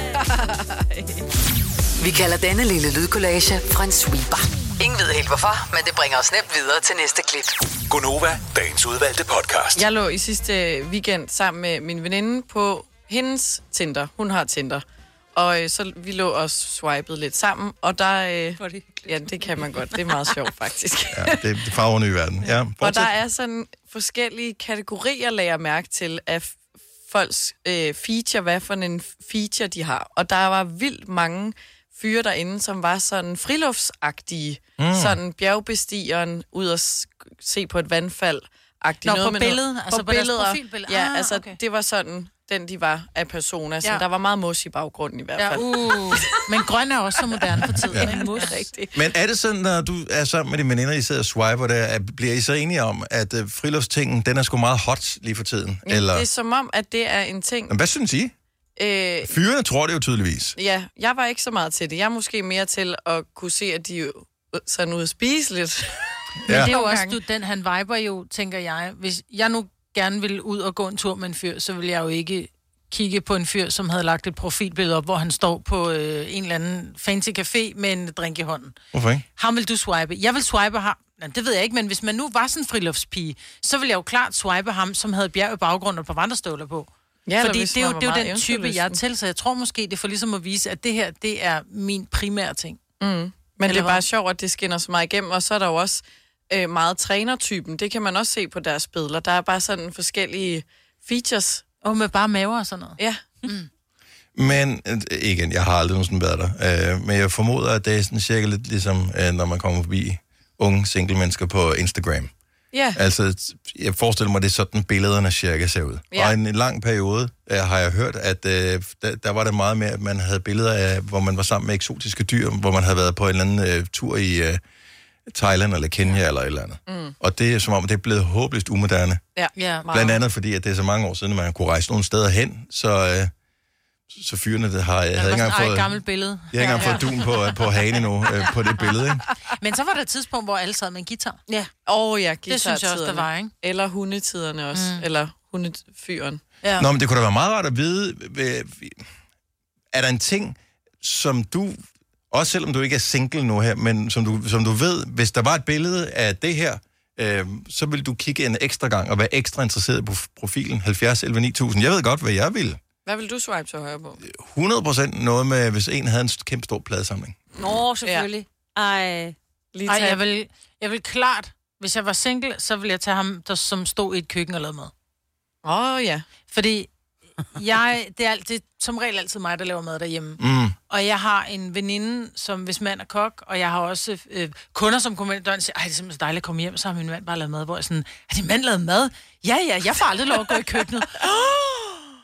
F: Vi kalder denne lille lydkollage en sweeper. Ingen ved helt hvorfor, men det bringer os nemt videre til næste klip.
J: Gonova, dagens udvalgte podcast.
E: Jeg lå i sidste weekend sammen med min veninde på hendes Tinder. Hun har Tinder. Og øh, så vi lå og swipede lidt sammen, og der... Øh, ja, det kan man godt. Det er meget sjovt, faktisk.
B: Ja, det, det er farver ny verden. Ja,
E: Og
B: fortsæt.
E: der er sådan forskellige kategorier, lagde jeg mærke til, af f- folks øh, feature, hvad for en feature de har. Og der var vildt mange fyre derinde, som var sådan friluftsagtige. Mm. Sådan bjergbestigeren ud og s- se på et vandfald.
D: Nå, på billedet? Altså på deres profilbillede?
E: Ja,
D: Ah,
E: altså
D: okay.
E: det var sådan, den de var af personer. Så
D: Ja.
E: der var meget mos i baggrunden i hvert
D: Ja,
E: fald.
D: uh. Men grøn er også så moderne for tiden.
B: Ja.
D: Ja. Mus.
E: Rigtigt.
B: Men er det sådan, når du er sammen med dine veninder, I sidder og swiper der, at bliver I så enige om, at uh, friluftstingen, den er sgu meget hot lige for tiden?
E: Ja,
B: Eller?
E: det er som om, at det er en ting...
B: Men hvad synes I?
E: Øh,
B: Fyrene tror det jo tydeligvis.
E: Ja, jeg var ikke så meget til det. Jeg er måske mere til at kunne se, at de er sådan ude at spise lidt.
D: Men
B: Ja.
D: det er jo
E: Nogle
D: også,
E: gange.
D: du, den han viber jo, tænker jeg. Hvis jeg nu gerne ville ud og gå en tur med en fyr, så ville jeg jo ikke kigge på en fyr, som havde lagt et profilbillede op, hvor han står på øh, en eller anden fancy café med en drink i hånden.
B: Hvorfor ikke?
D: Ham vil du swipe. Jeg vil swipe ham. Nej, det ved jeg ikke, men hvis man nu var sådan en friluftspige, så ville jeg jo klart swipe ham, som havde bjerg i baggrunden og på vandrestøvler på.
E: Ja,
D: Fordi
E: hvis
D: det er jo,
E: man
D: det er
E: var
D: jo
E: meget
D: den type, jeg er
E: eventyrlysten.
D: til, så jeg tror måske, det får ligesom at vise, at det her, det er min primære ting.
E: Mm. Men det er
D: hvad?
E: bare sjovt, at det skinner så meget igennem. Og så er der jo også øh, meget trænertypen. Det kan man også se på deres billeder. Der er bare sådan forskellige features.
D: Og med bare maver og sådan noget.
E: Ja.
B: Men øh, igen, jeg har aldrig nogensinde været der. Øh, men jeg formoder, at det er sådan cirka lidt ligesom, øh, når man kommer forbi unge single mennesker på Instagram.
E: Ja.
B: Altså, jeg forestiller mig, det er sådan, billederne cirka ser ud.
E: Ja.
B: Og i en, en lang periode øh, har jeg hørt, at øh, der, der var det meget mere, at man havde billeder af, hvor man var sammen med eksotiske dyr, hvor man havde været på en eller anden øh, tur i øh, Thailand eller Kenya eller et eller andet. Mm. Og det er som om, det er blevet håbløst umoderne.
E: Ja,
D: Ja,
E: meget.
B: Blandt andet fordi, at det er så mange år siden, at man kunne rejse nogle steder hen, så, øh, så fyrene der har... Jeg
D: det
B: havde
D: var
B: ikke
D: sådan
B: engang
D: et
B: fået,
D: gammelt billede.
B: jeg havde ikke engang fået dun på, på hagen endnu, øh, på det billede, ikke?
D: Men så var der et tidspunkt, hvor alle sad med en guitar.
C: Ja.
E: Åh oh, ja,
D: Det synes jeg også, der var, ikke?
E: Eller hundetiderne også. Mm. Eller hundefyren.
D: Ja.
B: Nå, men det kunne da være meget rart at vide, øh, er der en ting, som du, også selvom du ikke er single nu her, men som du, som du ved, hvis der var et billede af det her, øh, så vil du kigge en ekstra gang og være ekstra interesseret på profilen halvfjerds elleve ni tusind. Jeg ved godt, hvad jeg vil.
E: Hvad vil du swipe til højre på?
B: hundrede procent noget med, hvis en havde en kæmpe stor pladesamling.
C: Nå, selvfølgelig. Ja. Ej.
E: Lige
D: Ej,
E: tage...
D: jeg vil, jeg vil klart, hvis jeg var single, så ville jeg tage ham, der som stod i et køkken og lavede mad.
E: Åh oh, ja.
D: Fordi jeg, det er, det er som regel altid mig, der laver mad derhjemme.
B: Mm.
D: Og jeg har en veninde, som hvis mand er kok, og jeg har også øh, kunder, som kommer ind i døren og siger, ej, det er simpelthen så dejligt at komme hjem, så har min mand bare lavet mad, hvor jeg sådan, har din mand lavet mad? Ja, ja, jeg får aldrig lov at gå i køkkenet.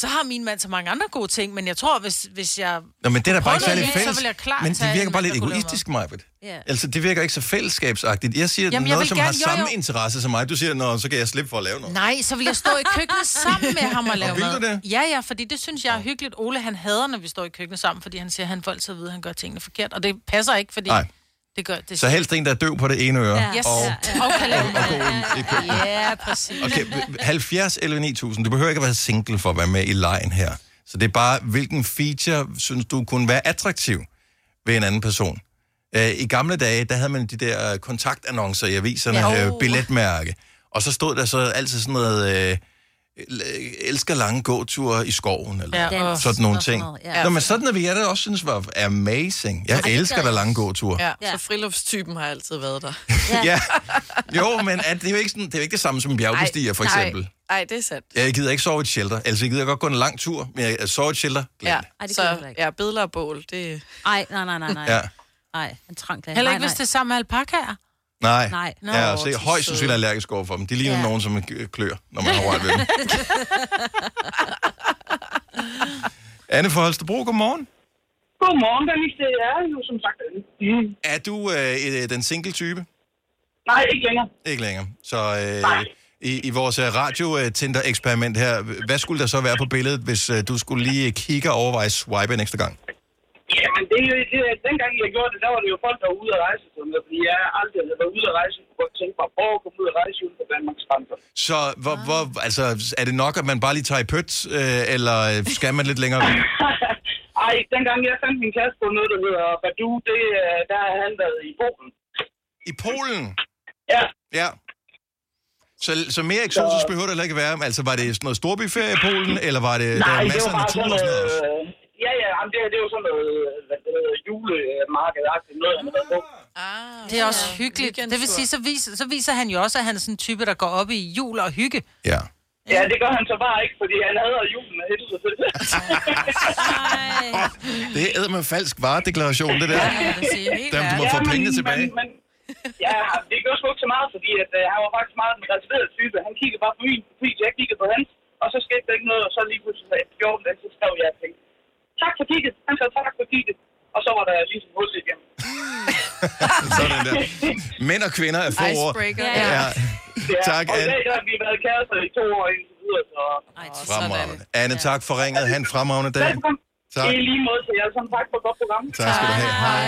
D: så har min mand så mange andre gode ting, men jeg tror, hvis, hvis jeg...
B: Nå, men det er da bare ikke særlig
D: lidt,
B: fælles.
D: så vil jeg klart
B: Men det
D: tage
B: virker
D: en
B: bare
D: mand,
B: lidt
D: der kunne lave
B: egoistisk, Majbert.
C: Yeah.
B: Altså, det virker ikke så fællesskabsagtigt. Jeg siger
D: Jamen, jeg
B: noget,
D: vil
B: som
D: gerne-
B: har
D: jo,
B: samme
D: jo.
B: interesse som mig. Du siger, nå, så kan jeg slippe for at lave noget.
D: Nej, så vil jeg stå i køkkenet sammen med ham og lave
B: vil du
D: mad.
B: det?
D: Ja, ja, fordi det synes jeg er hyggeligt. Ole, han hader, når vi står i køkkenet sammen, fordi han siger, at han får altid at vide, at han gør tingene forkert. Og det passer ikke, fordi
B: Nej.
D: det gør det.
B: Så helst en, der er døv på det ene øre.
D: Ja. Yes.
B: Og,
D: Og kan lave
B: og gå ind i køkkenet.
D: Ja, præcis.
B: Okay, halvfjerds elleve ni tusind. Du behøver ikke at være single for at være med i lejen her. Så det er bare, hvilken feature synes du kunne være attraktiv ved en anden person? Uh, I gamle dage, der havde man de der kontaktannoncer i aviserne,
M: Ja.
B: uh, billetmærke. Og så stod der så altid sådan noget, uh, elsker lange gåture i skoven, eller
E: Ja, og-
B: sådan nogle
E: og
B: ting.
E: sådan noget, ja.
B: Nå, men sådan er vi, jeg det også synes var amazing. Jeg
E: Ej, det
B: elsker
E: gad
B: da
E: jeg.
B: lange gåture.
E: Ja, så friluftstypen har altid været der.
B: Ja. Jo, men er det, er jo ikke sådan, det er jo ikke det samme som en bjergbestiger, for eksempel.
E: Nej, det er sandt.
B: Jeg gider ikke sove i et shelter. Altså, jeg gider godt gå en lang tur, men jeg sove i et shelter.
E: Ja,
C: Ej, det
E: så
C: gider jeg ikke.
E: ja, billeder og bål, det...
C: Ej, nej, nej, nej, nej.
B: Ja.
C: Nej, en trang dag.
D: Heller
C: nej,
D: ikke, hvis det er sammen med alpakaer.
B: Nej.
C: Nej.
B: Nå, ja, så jeg er højst sandsynligt allergisk over for dem. De ligner
D: Ja.
B: ja. nogen, som klør, når man har rørt ved dem. Anne fra Holstebro, godmorgen.
L: Godmorgen, Dennis. Det er jo som sagt Anne. Mm.
B: Er du øh, den single-type?
L: Nej, ikke længere.
B: Ikke længere. Så øh, i, i vores øh, radio-Tinder-eksperiment her, hvad skulle der så være på billedet, hvis øh, du skulle lige kigge og overveje swipe en ekstra gang?
L: Jamen, det er jo det, dengang jeg gjorde det, der var det jo folk, der var ude at rejse. Fordi jeg aldrig havde været ude at rejse. Jeg kunne godt tænke mig, prøv at komme ud at rejse uden for Danmarks grænser.
B: Så hvor, hvor, altså, er det nok, at man bare lige tager i pøt, øh, eller skal man lidt længere?
L: Ej, dengang jeg fandt min kæreste på noget, der hedder Badu, det, øh, der har han været i Polen.
B: I Polen?
L: Ja.
B: Ja. Så, så mere eksotisk behøver det heller ikke være. Altså, var det sådan noget storbyferie i Polen, eller var det, der
L: Nej,
B: var
L: det
B: masser
L: var
B: af
L: bare
B: natur
L: sådan
B: og sådan noget
L: noget...
B: også?
L: øh, Ja, ja, jamen, det, det er jo sådan noget, hvad det hedder, julemarked-agtigt, noget, han har været på.
E: Ah,
D: Det er også hyggeligt. Det vil sige, så viser, så viser han jo også, at han er sådan en type, der går op i jul og hygge.
B: Ja.
L: Ja, det gør han så bare ikke, fordi han hader julen af hele selvfølgelig.
B: Det er med falsk varedeklaration, det der. Dem, du må få pengene tilbage.
L: Men, men, ja, det gør sgu ikke så meget, fordi at, uh, han var faktisk meget den reserverede type. Han kiggede bare på min profil, jeg kiggede på hans, og så skete der ikke noget, og så lige pludselig så efter fjorten dage, så skrev jeg ting. Tak for kigget. Han sagde tak for kigget. Og så var der ligesom hul igennem.
B: Sådan der. Mænd og kvinder er få ord.
L: Icebreaker,
B: Ja.
L: ja.
B: ja. Tak,
L: Og i
B: Anne.
L: dag der har vi været kærester i to år indtil videre, så...
B: Fremragende. Anne, tak for ringet. Ha' en fremragende dag.
L: Velkommen.
B: Tak.
L: I lige måde til jer. Sådan tak for et godt program.
B: Tak skal du have. Hej.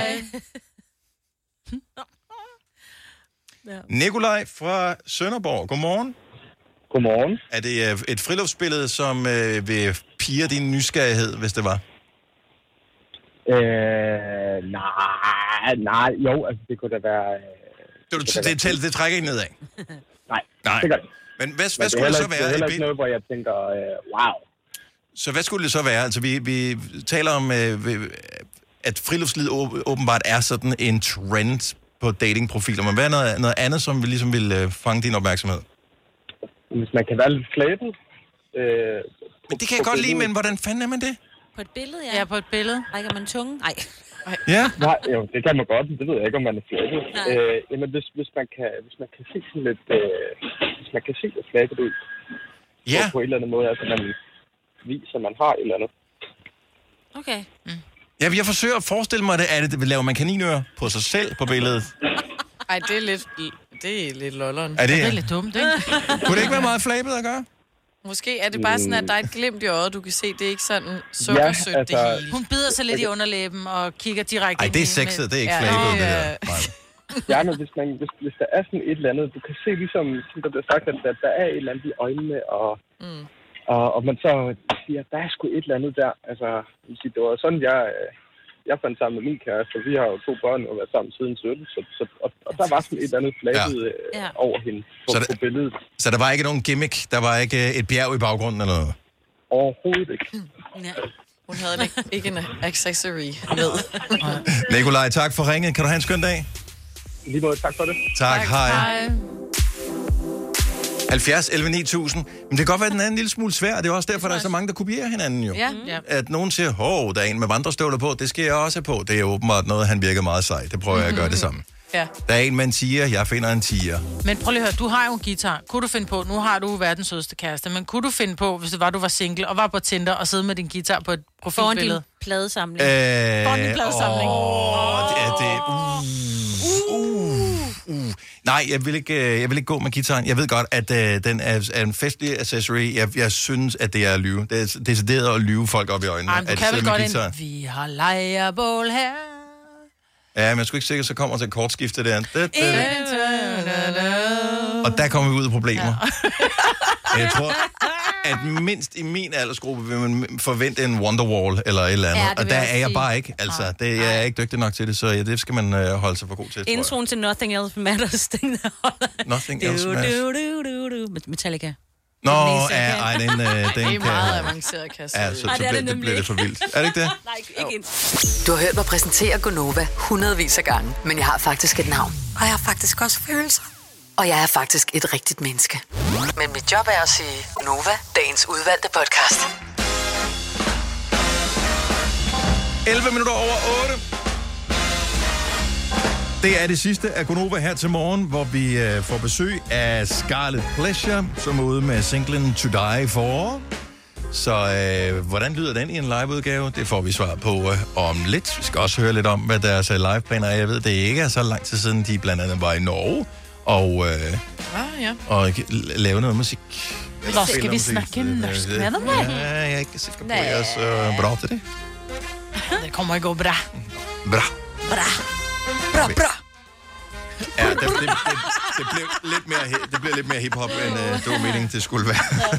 B: Nikolaj fra Sønderborg. Godmorgen.
N: Godmorgen.
B: Er det øh, et friluftsbillede, som øh, vil pire din nysgerrighed, hvis det var?
N: Øh, nej, nej, jo, altså det kunne da være... Øh,
B: det, det, det, det, det trækker ikke nedad?
N: Nej,
B: Nej.
N: det gør det.
B: Men hvad,
N: Men
B: hvad skulle det så
N: heller,
B: være?
N: Det er heller
B: i
N: ikke noget, hvor jeg tænker, øh, wow.
B: Så hvad skulle det så være? Altså, vi, vi taler om, øh, at friluftsliv å- åbenbart er sådan en trend på datingprofiler. Men hvad er noget, noget andet, som vi ligesom vil øh, fange din opmærksomhed?
N: Hvis man kan være lidt flabet. Øh,
B: men det kan jeg godt lide, men hvordan fanden er man det?
C: På et billede, ja.
D: Ja, på et billede.
C: Rækker man tunge? Nej.
B: Ja?
N: Nej, jo, det kan man godt. Det ved jeg ikke, om man er flabet. Øh, jamen, hvis, hvis, man kan, hvis man kan se sådan lidt... Øh, hvis man kan se lidt flabet ud.
B: Ja.
N: På, på en eller anden måde, altså man viser, man har et eller andet.
C: Okay.
D: Mm.
B: Ja, jeg forsøger at forestille mig det. Er det, laver man kaninører på sig selv på billedet?
E: Ej, det er lidt, det er lidt lolleren.
B: Er det-
D: det er lidt dumt, ikke?
B: Kunne det ikke være meget flabet at gøre?
E: Måske er det bare sådan, at der er et glimt i øjet, du kan se. Det er ikke sådan sukkersødt,
B: Ja,
E: ja, det
B: altså-
E: hele.
D: Hun bider sig lidt i underlæben og kigger direkte
B: Ej,
D: ind
B: det er
D: i-
B: sexet, det er ikke
E: Ja,
B: flabet,
E: det
B: det
E: er-
B: der.
N: Ja, men hvis, man, hvis, hvis der er sådan et eller andet, du kan se ligesom, som der bliver sagt, at der, der er et eller andet i øjnene, og,
E: mm.
N: og, og man så siger, der er sgu et eller andet der. Altså, jeg vil sige, det var sådan, jeg, jeg fandt sammen med min kæreste, vi har jo to børn og været sammen siden sytten, så, så, og, og der var sådan et eller andet flabet
B: Ja.
N: ja.
C: Ja.
N: over hende på,
B: Så det-
N: på billedet.
B: Så der var ikke nogen gimmick? Der var ikke øh, et bjerg i baggrunden eller noget?
N: Overhovedet ikke.
E: Ja. Hun havde ikke, ikke en accessory med.
B: Nikolaj, tak for ringet. Kan du have en skøn dag?
N: Lige måde, tak for det.
B: Tak, tak hej. halvfjerds elleve ni tusind. Men det kan godt være, at den er en lille smule svær. Det er også derfor, der er så mange, der kopierer hinanden jo.
E: Ja. Ja.
B: At nogen siger, hov, der er en med vandrestøvler på. Det skal jeg også have på. Det er åbenbart noget, han virker meget sej. Det prøver jeg at gøre det samme.
E: Ja.
B: Der er en, man siger, jeg finder en tiger.
D: Men prøv lige at høre, du har jo en guitar. Kunne du finde på, nu har du verdens sødeste kæreste, men kunne du finde på, hvis det var, du var single og var på Tinder og sidde med din guitar på et
C: Foran din
D: profilbillede?
C: pladesamling.
B: Øh,
C: Foran din pladesamling.
B: Åh, det er det. Uh, uh, uh. Nej, jeg vil, ikke, øh, jeg vil ikke gå med guitaren. Jeg ved godt, at øh, den er, er en festlig accessory. Jeg, jeg synes, at det er at lyve. Det er decideret at lyve folk op i øjnene.
D: Ej, men du
B: at
D: kan vel
B: sidde med
D: godt
B: guitaren.
D: en, vi har lejrebål her.
B: Ja, men jeg skulle ikke sikkert, så kommer til et kortskifte der. Det, det. Og der kommer vi ud af problemer. Ja. Jeg tror, at mindst i min aldersgruppe vil man forvente en Wonderwall eller et eller andet.
C: Ja,
B: og der er jeg bare ikke. Altså, det, jeg er ikke dygtig nok til det, så ja, det skal man øh, holde sig for god til, tror jeg.
C: Introen til Nothing Else Matters. Den der holder.
B: Nothing
C: Du,
B: else
C: du,
B: matters.
C: du, du, du. Metallica.
B: Nå,
C: Den næse,
B: ja,
C: jeg kan.
B: ej, den, øh, den
E: Det er
B: kan...
E: meget avanceret, Kasse.
B: Ja, så, så
C: Nej, det er
B: bliver,
C: det
B: det,
C: nemlig
B: bliver det
C: ikke.
B: for vildt. Er det ikke det?
C: Nej, ikke ind.
F: Du har hørt mig præsentere Gonova hundredvis af gange, men jeg har faktisk et navn. Og jeg har faktisk også følelser. Og jeg er faktisk et rigtigt menneske. Men mit job er at sige Nova, dagens udvalgte podcast.
B: elleve minutter over otte. Det er det sidste af Gonova her til morgen, hvor vi øh, får besøg af Scarlet Pleasure, som er ude med singlen To Die For. Så øh, hvordan lyder den i en liveudgave? Det får vi svar på øh, om lidt. Vi skal også høre lidt om, hvad deres øh, liveplaner er. Jeg ved, det ikke er så lang tid siden, de blandt andet var i Norge og, øh,
E: Ah, ja.
B: og lave noget musik.
D: Hvor skal vi snakke norsk med dem?
B: Ja, jeg er ikke sikker på, at jeg er så bra til det.
D: Det kommer ikke gå bra.
B: Bra.
C: Bra. Bra, bra.
B: Ja, det, det, det, det, blev lidt mere, he- det bliver lidt mere hiphop, end uh, det var meningen, det skulle være.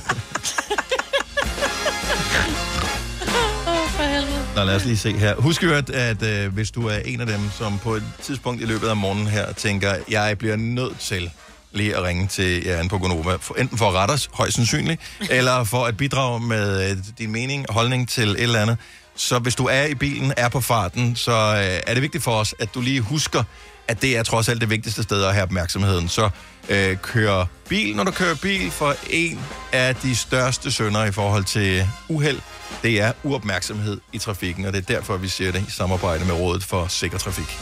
B: Nå, lad os lige se her. Husk jo, at, at uh, hvis du er en af dem, som på et tidspunkt i løbet af morgenen her tænker, jeg bliver nødt til lige at ringe til jer på Gonova, for, enten for at rette os, højst sandsynligt, eller for at bidrage med uh, din mening og holdning til et eller andet. Så hvis du er i bilen, er på farten, så uh, er det vigtigt for os, at du lige husker, at det er trods alt det vigtigste sted at have opmærksomheden. Så øh, kør bil, når du kører bil, for en af de største synder i forhold til uheld, det er uopmærksomhed i trafikken, og det er derfor, vi ser det i samarbejde med Rådet for Sikker Trafik.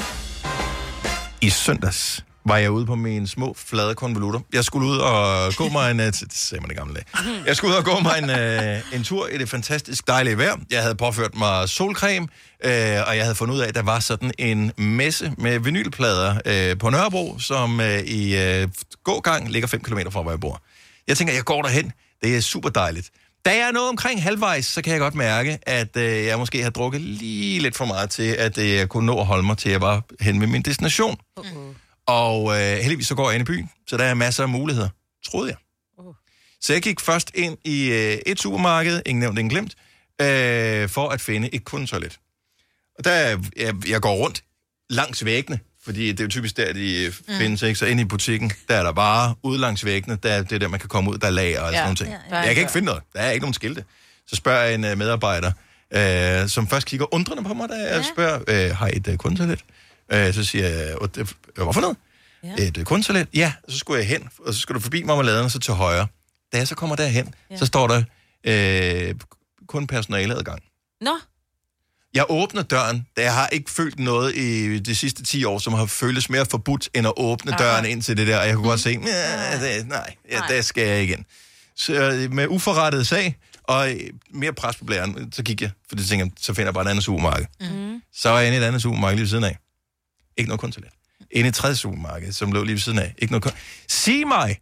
B: I søndags var jeg ude på mine små, flade konvolutter. Jeg skulle ud og gå mig en... Det sagde man i gamle dage. Jeg skulle ud og gå mig en, en tur i det fantastisk dejlige vejr. Jeg havde påført mig solcreme, og jeg havde fundet ud af, at der var sådan en messe med vinylplader på Nørrebro, som i gågang ligger fem kilometer fra, hvor jeg bor. Jeg tænker, jeg går derhen. Det er super dejligt. Da jeg er nået omkring halvvejs, så kan jeg godt mærke, at jeg måske har drukket lige lidt for meget til, at jeg kunne nå at holde mig til, at jeg var hen ved min destination. Uh-huh. Og øh, heldigvis så går jeg ind i byen, så der er masser af muligheder, troede jeg. Uh. Så jeg gik først ind i øh, et supermarked, ingen nævnt, ingen glemt, øh, for at finde et kundetoilet. Og der, jeg, jeg går rundt langs væggene, fordi det er jo typisk der, de mm. findes, ikke? Så inde i butikken, der er der bare ude langs væggene, der er det der, man kan komme ud, der er lager og ja. Sådan nogle ting. Ja, ja. Jeg kan ikke finde noget, der er ikke nogen skilte. Så spørger jeg en uh, medarbejder, øh, som først kigger undrende på mig, da jeg ja. spørger, øh, har I et uh, kundetoilet? Øh, så siger jeg, hvorfor noget? Ja. Et kundetoilet? Ja, og så skulle jeg hen, og så skulle du forbi marmeladen, og så til højre. Da jeg så kommer derhen, ja. Så står der øh, kun personaleadgang.
C: Nå.
B: Jeg åbner døren, da jeg har ikke følt noget i de sidste ti år, som har føltes mere forbudt, end at åbne Aha. døren ind til det der, og jeg kunne mm. godt se, det, nej, ja, der skal jeg igen. Så med uforrettet sag, og mere pres på blæren, så gik jeg, for det tænker jeg, så finder jeg bare et andet supermarked. Mm. Så var jeg inde i et andet supermarked lige ved siden af. Ikke noget kundetoilet. Inde i et tredje supermarked, som lå lige ved siden af. Ikke noget kun... Sig mig!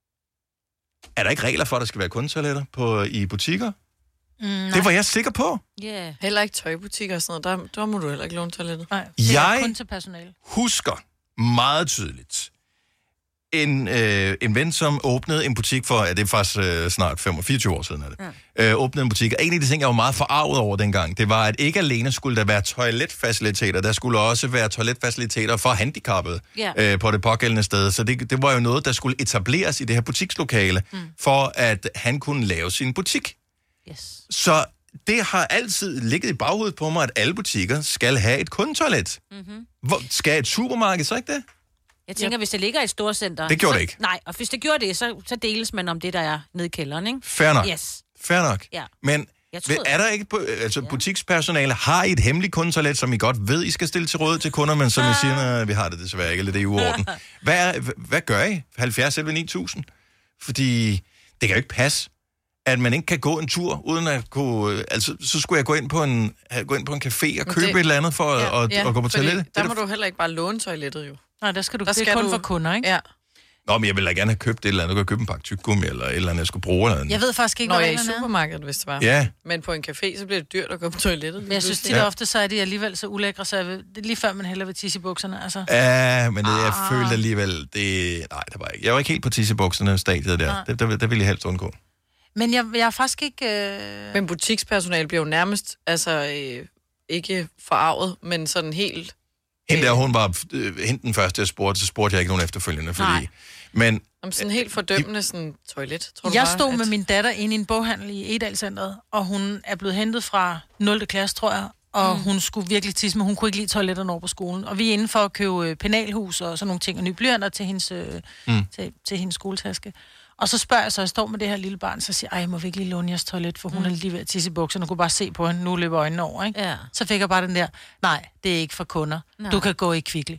B: Er der ikke regler for, at der skal være kundetoiletter på, i butikker? Mm, det var jeg sikker på.
E: Yeah. Heller ikke tøjbutikker og sådan noget. Der, der må du heller ikke låne toilettet.
D: Nej, det er
B: jeg
D: kun til personale.
B: Husker meget tydeligt en, øh, en ven, som åbnede en butik for, ja, det er faktisk øh, snart fireogtyve år siden, er det. Ja. Øh, åbnede en butik, og en af de ting, jeg var meget forarvet over dengang, det var, at ikke alene skulle der være toiletfaciliteter, der skulle også være toiletfaciliteter for handicappede ja. øh, på det pågældende sted. Så det, det var jo noget, der skulle etableres i det her butikslokale, mm. for at han kunne lave sin butik. Yes. Så det har altid ligget i baghovedet på mig, at alle butikker skal have et kundetoilet. Mm-hmm. Hvor, skal et supermarked så ikke det?
C: Jeg tænker, ja. hvis det ligger i et storcenter...
B: Det gjorde
C: så,
B: det ikke.
C: Nej, og hvis det gjorde det, så, så deles man om det, der er nede i kælderen, ikke?
B: Fair nok.
C: Yes.
B: Fair nok.
C: Ja.
B: Men
C: Jeg
B: troede... Er der ikke... Altså, butikspersonale, har I et hemmeligt kundetoilet, som I godt ved, I skal stille til råd til kunder, men som I siger, nej, vi har det desværre ikke, eller det er i uorden. Hvad, er, hvad gør I? halvfjerds elleve ni tusind? Fordi det kan jo ikke passe, at man ikke kan gå en tur, uden at kunne... Altså, så skulle jeg gå ind på en, gå ind på en café og købe det... et eller andet for ja, at, ja, at gå på toilettet.
E: Der må du heller ikke bare låne toilettet, jo.
D: Nej, der skal du...
E: Der
D: det er kun du... for kunder, ikke?
E: Ja.
B: Nå, men jeg ville da gerne have købt et eller andet. Du kan købe en pakke tyggegummi, eller et eller andet, jeg skulle bruge. Eller
D: jeg ved faktisk ikke,
E: hvad
D: jeg
E: er i supermarkedet, hvis det var.
B: Ja.
E: Men på en café, så bliver det dyrt at gå på toilettet.
D: Men jeg synes tit og ofte, så er de alligevel så ulækre, så det er lige før, man hellere vil tisse i bukserne. Altså.
B: Ja, men det, jeg ah. følte alligevel, det... Nej, det var ikke. Jeg var ikke helt på tisse i bukserne stadiet der. Det, der, der ville jeg helst undgå.
D: Men jeg, jeg er faktisk ikke... Øh...
E: Men butikspersonale bliver jo nærmest, altså, øh, ikke forarvet, men sådan helt...
B: Hende der, hun var øh, hende den første, jeg spurgte, så spurgte jeg ikke nogen efterfølgende, fordi...
D: Nej.
B: Men...
E: Om sådan helt fordømmende sådan toilet, tror du
D: Jeg
E: bare,
D: stod
E: at...
D: med min datter inde i en boghandel i Edalcenteret, og hun er blevet hentet fra nul klasse, tror jeg, og mm. hun skulle virkelig tisse, men hun kunne ikke lide toiletterne over på skolen. Og vi er inde for at købe penalhus og sådan nogle ting, og nye blyanter til hendes, mm. til, til hendes skoletaske. Og så spørger jeg så, jeg står med det her lille barn, så siger jeg, jeg må virkelig lige låne jeres toilet, for hun mm. er lige ved at tisse i bukserne, og kunne bare se på hende, nu løber øjnene over, ikke?
C: Ja.
D: Så fik jeg bare den der, nej, det er ikke for kunder. Nej. Du kan gå i Kvickly.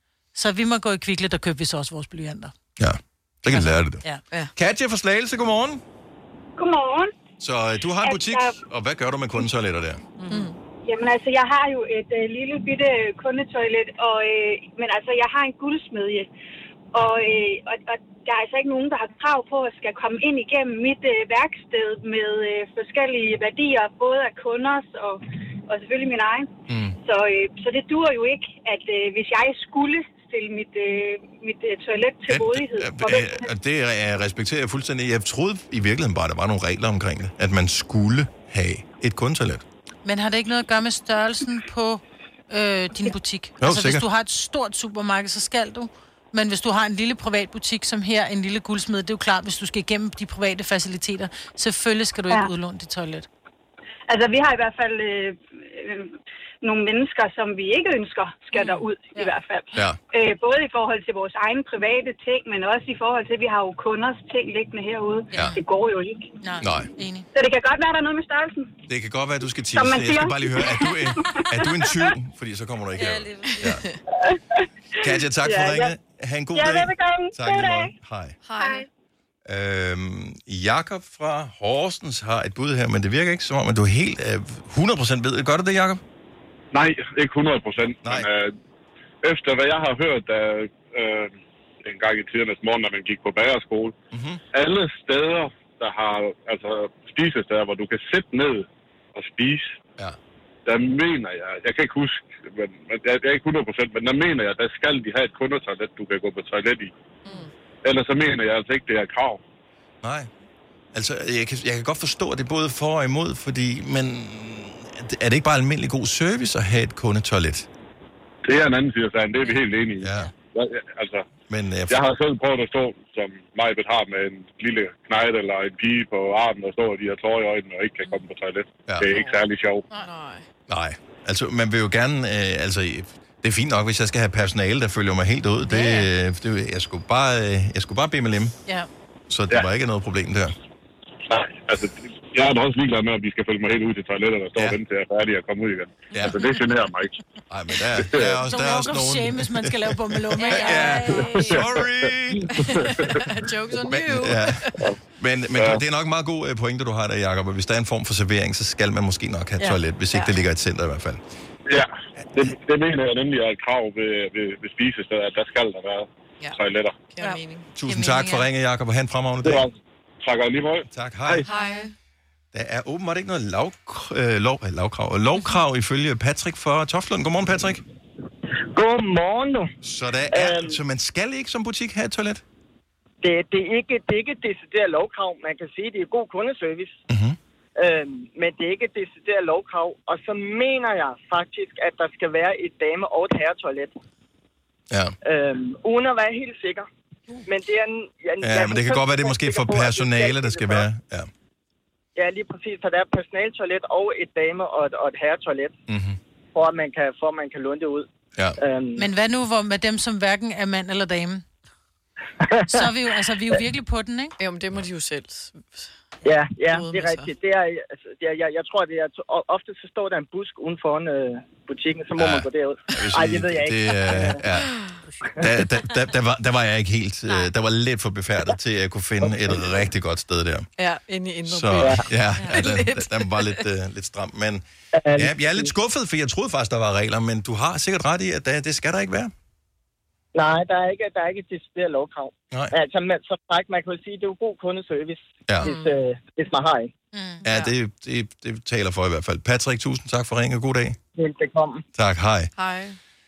D: Så vi må gå i Kvickly, der køber vi så også vores blyanter.
B: Ja, så kan altså, lære det.
D: Ja. Ja.
B: Katja fra Slagelse, godmorgen.
M: Godmorgen.
B: Så du har en butik, altså, og hvad gør du med kundetoiletter der?
M: Mm. Jamen altså, jeg har jo et øh, lille bitte kundetoilet, og, øh, men altså, jeg har en guldsmedje. Og, øh, og, og der er altså ikke nogen, der har krav på at skal komme ind igennem mit øh, værksted med øh, forskellige værdier, både af kunders og, og selvfølgelig min egen. Mm. Så, øh, så det duer jo ikke, at øh, hvis jeg skulle stille mit, øh, mit øh, toilet til ja, rådighed.
B: Det, det jeg respekterer jeg fuldstændig. Jeg troede i virkeligheden bare, at der var nogle regler omkring det, at man skulle have et kundetoilet.
D: Men har det ikke noget at gøre med størrelsen på øh, din butik?
B: Jo,
D: altså,
B: sikkert.
D: Hvis du har et stort supermarked, så skal du. Men hvis du har en lille privat butik, som her, en lille guldsmed, det er jo klart, hvis du skal igennem de private faciliteter, selvfølgelig skal du ikke ja. udlåne dit toilet.
M: Altså, vi har i hvert fald øh, øh, nogle mennesker, som vi ikke ønsker, skal mm. derud ja. i hvert fald.
B: Ja.
M: Øh, både i forhold til vores egne private ting, men også i forhold til, at vi har jo kunders ting liggende herude. Ja. Det går jo ikke.
D: Nej.
B: Nej.
D: Enig.
M: Så det kan godt være, der er noget med størrelsen.
B: Det kan godt være, at du skal tisse. Jeg skal bare lige høre, er du, en, er du en tyv? Fordi så kommer du ikke her. Ja. Katja, tak for ja, ringen. Ha' en god
M: ja,
B: dag.
M: Ja, velbekomme.
B: Tak,
M: god dag.
B: Hej.
E: Hej.
B: Øhm, Jakob fra Horsens har et bud her, men det virker ikke som om, at du helt øh, hundrede procent ved. Gør du det, Jakob?
K: Nej, ikke hundrede procent. Men øh, efter hvad jeg har hørt øh, øh, en gang i tidernes morgen, når man gik på bagerskole, mm-hmm. alle steder, der har altså spisesteder, hvor du kan sætte ned og spise,
B: ja.
K: der mener jeg, jeg kan ikke huske, men, jeg, jeg er ikke hundrede procent, men der mener jeg, der skal de have et kundetoilet, du kan gå på toilet i. Mm. Ellers så mener jeg altså ikke, det er krav.
B: Nej. Altså, jeg kan, jeg kan godt forstå, at det er både for og imod, fordi, men er det ikke bare almindelig god service at have et kundetoilet?
K: Det er en anden side af sagen, det er vi helt enige i.
B: Ja.
K: Jeg, altså,
B: men, jeg,
K: jeg har selv prøvet at stå, som Majbet har, med en lille knejt eller en pige på armen og stå, og de har tårer i øjnene og ikke kan komme på toilet. Ja. Det er ikke særlig sjovt.
E: Nej.
B: Nej. Altså, man vil jo gerne, øh, altså, det er fint nok, hvis jeg skal have personale, der følger mig helt ud. Det, ja. øh, det jeg skulle bare, øh, jeg skulle bare bede med lem.
D: Ja.
B: Så det ja. var ikke noget problem der.
K: Nej, altså, jeg er da også ligeglad med, at vi skal følge mig helt ud til toilettet og stå ja. og vente til, at jeg er færdig og komme ud igen. Ja. Altså, det generer mig ikke.
B: Nej, men der, der er også, der er også nogen...
D: shame, hvis man skal lave bummelum. Ja,
B: ja. Sorry!
E: Jokes on
B: men,
E: you.
B: Ja. Men, men ja. det er nok en meget god pointe, du har der, Jacob. Hvis der er en form for servering, så skal man måske nok have ja. toilet, hvis ikke ja. det ligger i et center i hvert fald.
K: Ja, det, det mener jeg nemlig er et krav ved, ved, ved spisesteder, at der skal der være ja. toiletter.
E: Ja.
B: Tusind tak for ringet, Jacob, og have en fremragende dag.
K: Tak og lige måde.
B: Tak, hej.
E: Hej.
B: Der er åbenbart ikke noget lav, øh, lov, øh, lavkrav, lovkrav ifølge Patrick fra Toftlund. Godmorgen, Patrick.
O: Godmorgen, du.
B: Så, der er, um, så man skal ikke som butik have et toilet?
O: Det, det, er ikke, det er ikke et decideret lovkrav. Man kan sige, at det er god kundeservice.
B: Mm-hmm.
O: Øhm, men det er ikke et decideret lovkrav. Og så mener jeg faktisk, at der skal være et dame- og et herretoilet.
B: Ja.
O: Øhm, uden at være helt sikker. Men det er en, jeg,
B: ja, jeg men det kan godt være, det er måske for personale, der skal være. Ja.
O: Ja, lige præcis. Så der er et personaletoilet og et dame- og et, og et herretoilet,
B: mm-hmm.
O: for, at man kan, for at man kan låne det ud.
B: Ja.
O: Øhm,
D: men hvad nu hvor med dem, som hverken er mand eller dame? Så er vi jo, altså, vi er jo virkelig på den, ikke?
E: Jo, men det må de jo selv
O: Ja, ja, det er rigtigt. Det er, altså, det er, jeg, jeg tror, det er... Ofte så står der en busk uden foran øh, butikken, så må ja, man gå derud. Nej, det ved jeg ikke. Det, øh, ja.
B: der, der, der, der, var, der var jeg ikke helt... Øh, der var lidt for befærdet til, at jeg kunne finde et rigtig godt sted der.
E: Ja, inde i Indre
B: Så ja, ja den, den var lidt, øh, lidt stram. Men ja, jeg er lidt skuffet, for jeg troede faktisk, der var regler, men du har sikkert ret i, at det, det skal der ikke være.
O: Nej, der er ikke, der er ikke et decideret lovkrav. Nej. Altså, man, så faktisk, man kan jo sige, det er jo god kundeservice, ja, hvis, øh, hvis man har en.
B: Mm. Ja, det, det, det taler for i hvert fald. Patrick, tusind tak for ringen, og god dag.
O: Velbekomme.
B: Tak, hej.
E: Hej.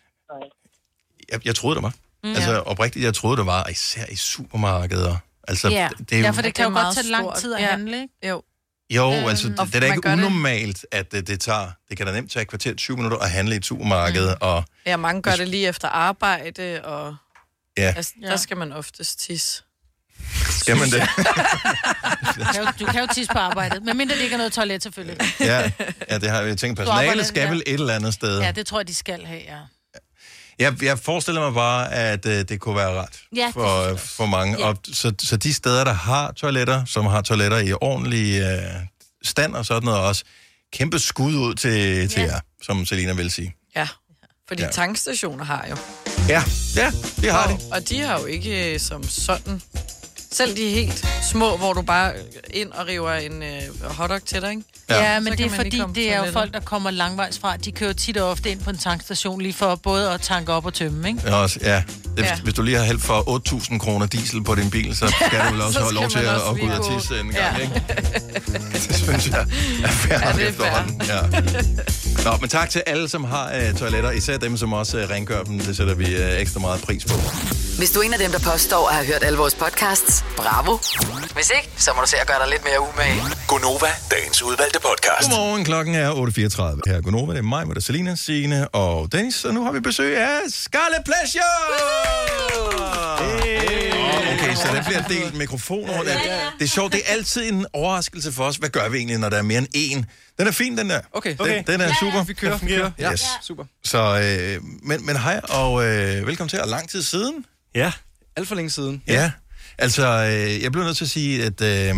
B: Jeg, jeg troede, det var. Mm. Altså, oprigtigt, jeg troede, det var, især i supermarkeder. Altså,
D: ja,
B: det er jo,
D: ja, for det kan jo godt tage lang tid at
E: ja,
D: handle, ikke?
E: Jo.
B: Jo, øhm, altså, det, det er da ikke unormalt, det. at det, det tager... Det kan da nemt tage kvarter tyve minutter at handle i et supermarked, mm. og...
E: Ja, mange gør det lige efter arbejde, og...
B: Ja.
E: Altså, der skal man oftest tisse.
B: Skal man det?
D: du, kan jo, du kan jo tisse på arbejdet, medmindre det ikke er noget toilet, selvfølgelig.
B: ja, ja, det har jeg tænkt. Personalet skal vel et eller andet sted.
D: Ja, det tror jeg, de skal have, ja.
B: Jeg, jeg forestiller mig bare, at øh, det kunne være ret
D: ja,
B: for, for mange. Ja. Og så, så de steder, der har toiletter, som har toiletter i ordentlig øh, stand og sådan noget også, kæmpe skud ud til, ja. til jer, som Selina vil sige.
E: Ja, fordi
B: ja.
E: tankstationer har jo.
B: Ja, ja, det har
E: og,
B: de.
E: Og de har jo ikke som sådan... Selv de helt små, hvor du bare ind og river en øh, hotdog til dig, ikke?
D: Ja, ja, men det er fordi, det er jo folk, der kommer langvejs fra. De kører tit og ofte ind på en tankstation, lige for både at tanke op og tømme, ikke?
B: Ja, også, ja. Det, ja. Hvis du lige har hældt for otte tusind kroner diesel på din bil, så skal du vel også have lov til at, at gå ud og tisse en gang, ja. ikke? Det synes jeg er fair nok ja, efterhånden. Ja. Nå, men tak til alle, som har uh, toiletter, især dem, som også uh, rengør dem. Det sætter vi uh, ekstra meget pris på.
F: Hvis du er en af dem, der påstår at have hørt alle vores podcasts, bravo. Hvis ikke, så må du se at gøre dig lidt mere umage.
J: Gonova, dagens udvalgte podcast.
B: Godmorgen, klokken er otte fireogtredive. Her er Gonova, det er mig, med der Selina, Signe og Dennis. Og nu har vi besøg af Scarlet Pleasure! Hey. Okay, så der bliver delt mikrofoner rundt. Det er sjovt, det er altid en overraskelse for os. Hvad gør vi egentlig, når der er mere end én? Den er fin, den der.
P: Okay.
B: Den, den er super.
P: Vi kører, vi kører.
B: Ja, yes. Super. Så, øh, men, men hej, og øh, velkommen til. Og lang tid siden.
P: Ja, alt for længe siden.
B: Ja, altså, øh, jeg blev nødt til at sige, at... Øh,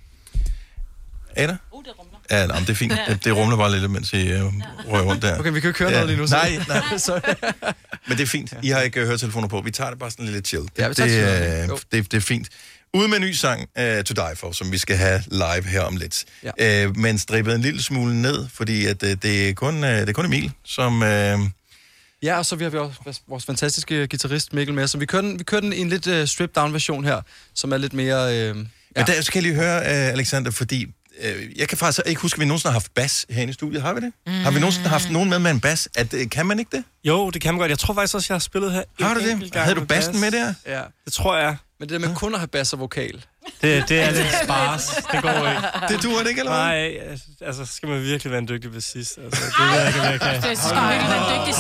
B: Ada?
C: Uh, det rumler.
B: Ja, nej, det er fint. Det, det rumler bare lidt, mens I øh, rører rundt der.
P: Okay, vi kan jo køre ja. noget lige nu. Så.
B: Nej, nej. Men det er fint. I har ikke uh, høretelefoner på. Vi tager det bare sådan lidt chill.
P: Ja, vi
B: det, øh, det, det er fint. Ude med en ny sang, uh, To Die For, som vi skal have live her om lidt. Ja. Uh, men strippet en lille smule ned, fordi at, uh, det, er kun, uh, det er kun Emil, som... Uh,
P: Ja, og så vi har vi også vores fantastiske guitarist Mikkel med, så vi kører den, vi kører den i en lidt uh, stripped-down version her, som er lidt mere... Uh, ja.
B: Men der skal jeg lige høre, uh, Alexander, fordi uh, jeg kan faktisk ikke huske, at vi nogensinde har haft bas herinde i studiet. Har vi det? Mm. Har vi nogensinde haft nogen med med en bas? At, uh, kan man ikke det?
Q: Jo, det kan man godt. Jeg tror faktisk også, jeg har spillet her.
B: Har du det? Havde du bassen med der?
P: Ja,
Q: det tror jeg.
P: Men det der med kun at have bas og vokal.
Q: Det, det er lidt spars. Det går ikke.
B: Det duer det ikke, eller hvad?
Q: Nej, altså skal man virkelig være en dygtig bassist. Altså, det ved jeg ikke, om jeg kan.
C: Det skal virkelig være en dygtig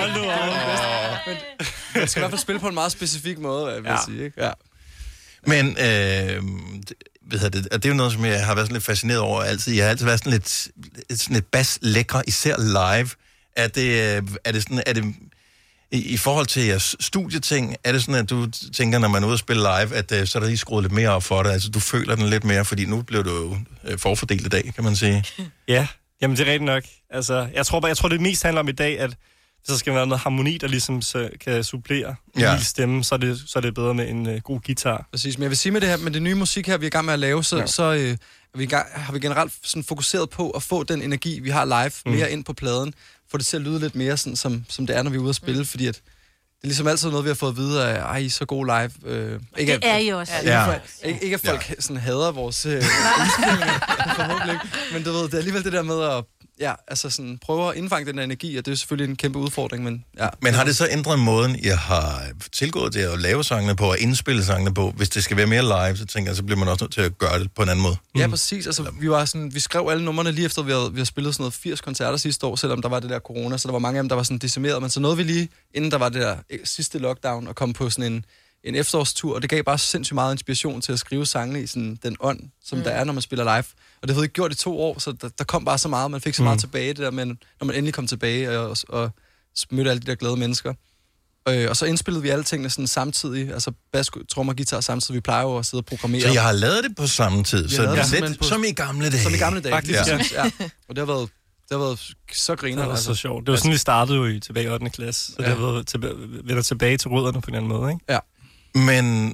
C: sanger.
P: Man skal i hvert fald spille på en meget specifik måde, vil jeg sige, ikke? Ja.
B: Men, øh, ved jeg, det, det er jo noget, som jeg har været sådan lidt fascineret over altid. Jeg har altid været sådan lidt, sådan lidt bass-lækre, især live. Er det, er det sådan, er det... I, I forhold til jeres studieting, er det sådan, at du tænker, når man er ude og spille live, at uh, så er der lige skruet lidt mere op for dig? Altså, du føler den lidt mere, fordi nu blev du jo uh, forfordelt i dag, kan man sige.
Q: Ja, jamen det er rigtigt nok. Altså, jeg tror, jeg tror det mest handler om i dag, at hvis der skal være noget harmoni, der ligesom så kan supplere ja. en stemme, så er, det, så er det bedre med en uh, god guitar.
P: Præcis, men jeg vil sige med det her, med det nye musik her, vi er i gang med at lave, så, ja. så uh, vi gang, har vi generelt sådan fokuseret på at få den energi, vi har live, mm. mere ind på pladen. Få det til at lyde lidt mere sådan, som, som det er, når vi er ude at spille, mm. fordi at det er ligesom altid noget, vi har fået at vide af, ej, I er så god live. Øh,
C: ikke det at, er I også.
P: Ja. Ja. Ikke, ikke at folk ja. sådan hader vores øh, indspilninger, men du ved, det er alligevel det der med at ja, altså sådan, prøve at indfange den der energi, og det er selvfølgelig en kæmpe udfordring, men ja.
B: Men har det så ændret måden, jeg har tilgået det at lave sangene på, og indspille sangene på? Hvis det skal være mere live, så tænker jeg, så bliver man også nødt til at gøre det på en anden måde.
P: Ja, mm. præcis. Altså, vi, var sådan, vi skrev alle numrene lige efter, vi havde, vi havde spillet sådan noget firs koncerter sidste år, selvom der var det der corona, så der var mange af dem, der var sådan decimeret, men så nåede vi lige, inden der var det der sidste lockdown, og kom på sådan en, en efterårstur, og det gav bare sindssygt meget inspiration til at skrive sangene i sådan den ånd, som mm. der er, når man spiller live. Og det havde ikke gjort i to år, så der, der kom bare så meget, man fik så meget mm. tilbage, det der, men når man endelig kom tilbage og, og, og mødte alle de der glade mennesker. Øh, og så indspillede vi alle tingene sådan samtidig, altså bas, trommer, guitar samtidig. Vi plejer jo at sidde og programmere.
B: Så jeg har lavet det på samme tid, så
P: det
B: lidt på, som i gamle dage.
P: Som i gamle dage,
B: faktisk.
P: Ja. Ja. Og det har været, det har været så griner.
Q: Det var altså. Så sjovt. Det var sådan, vi startede jo i, tilbage i ottende klasse, så ja. Det har været tilbage, vender tilbage til rødderne på en anden måde, ikke?
P: Ja.
B: Men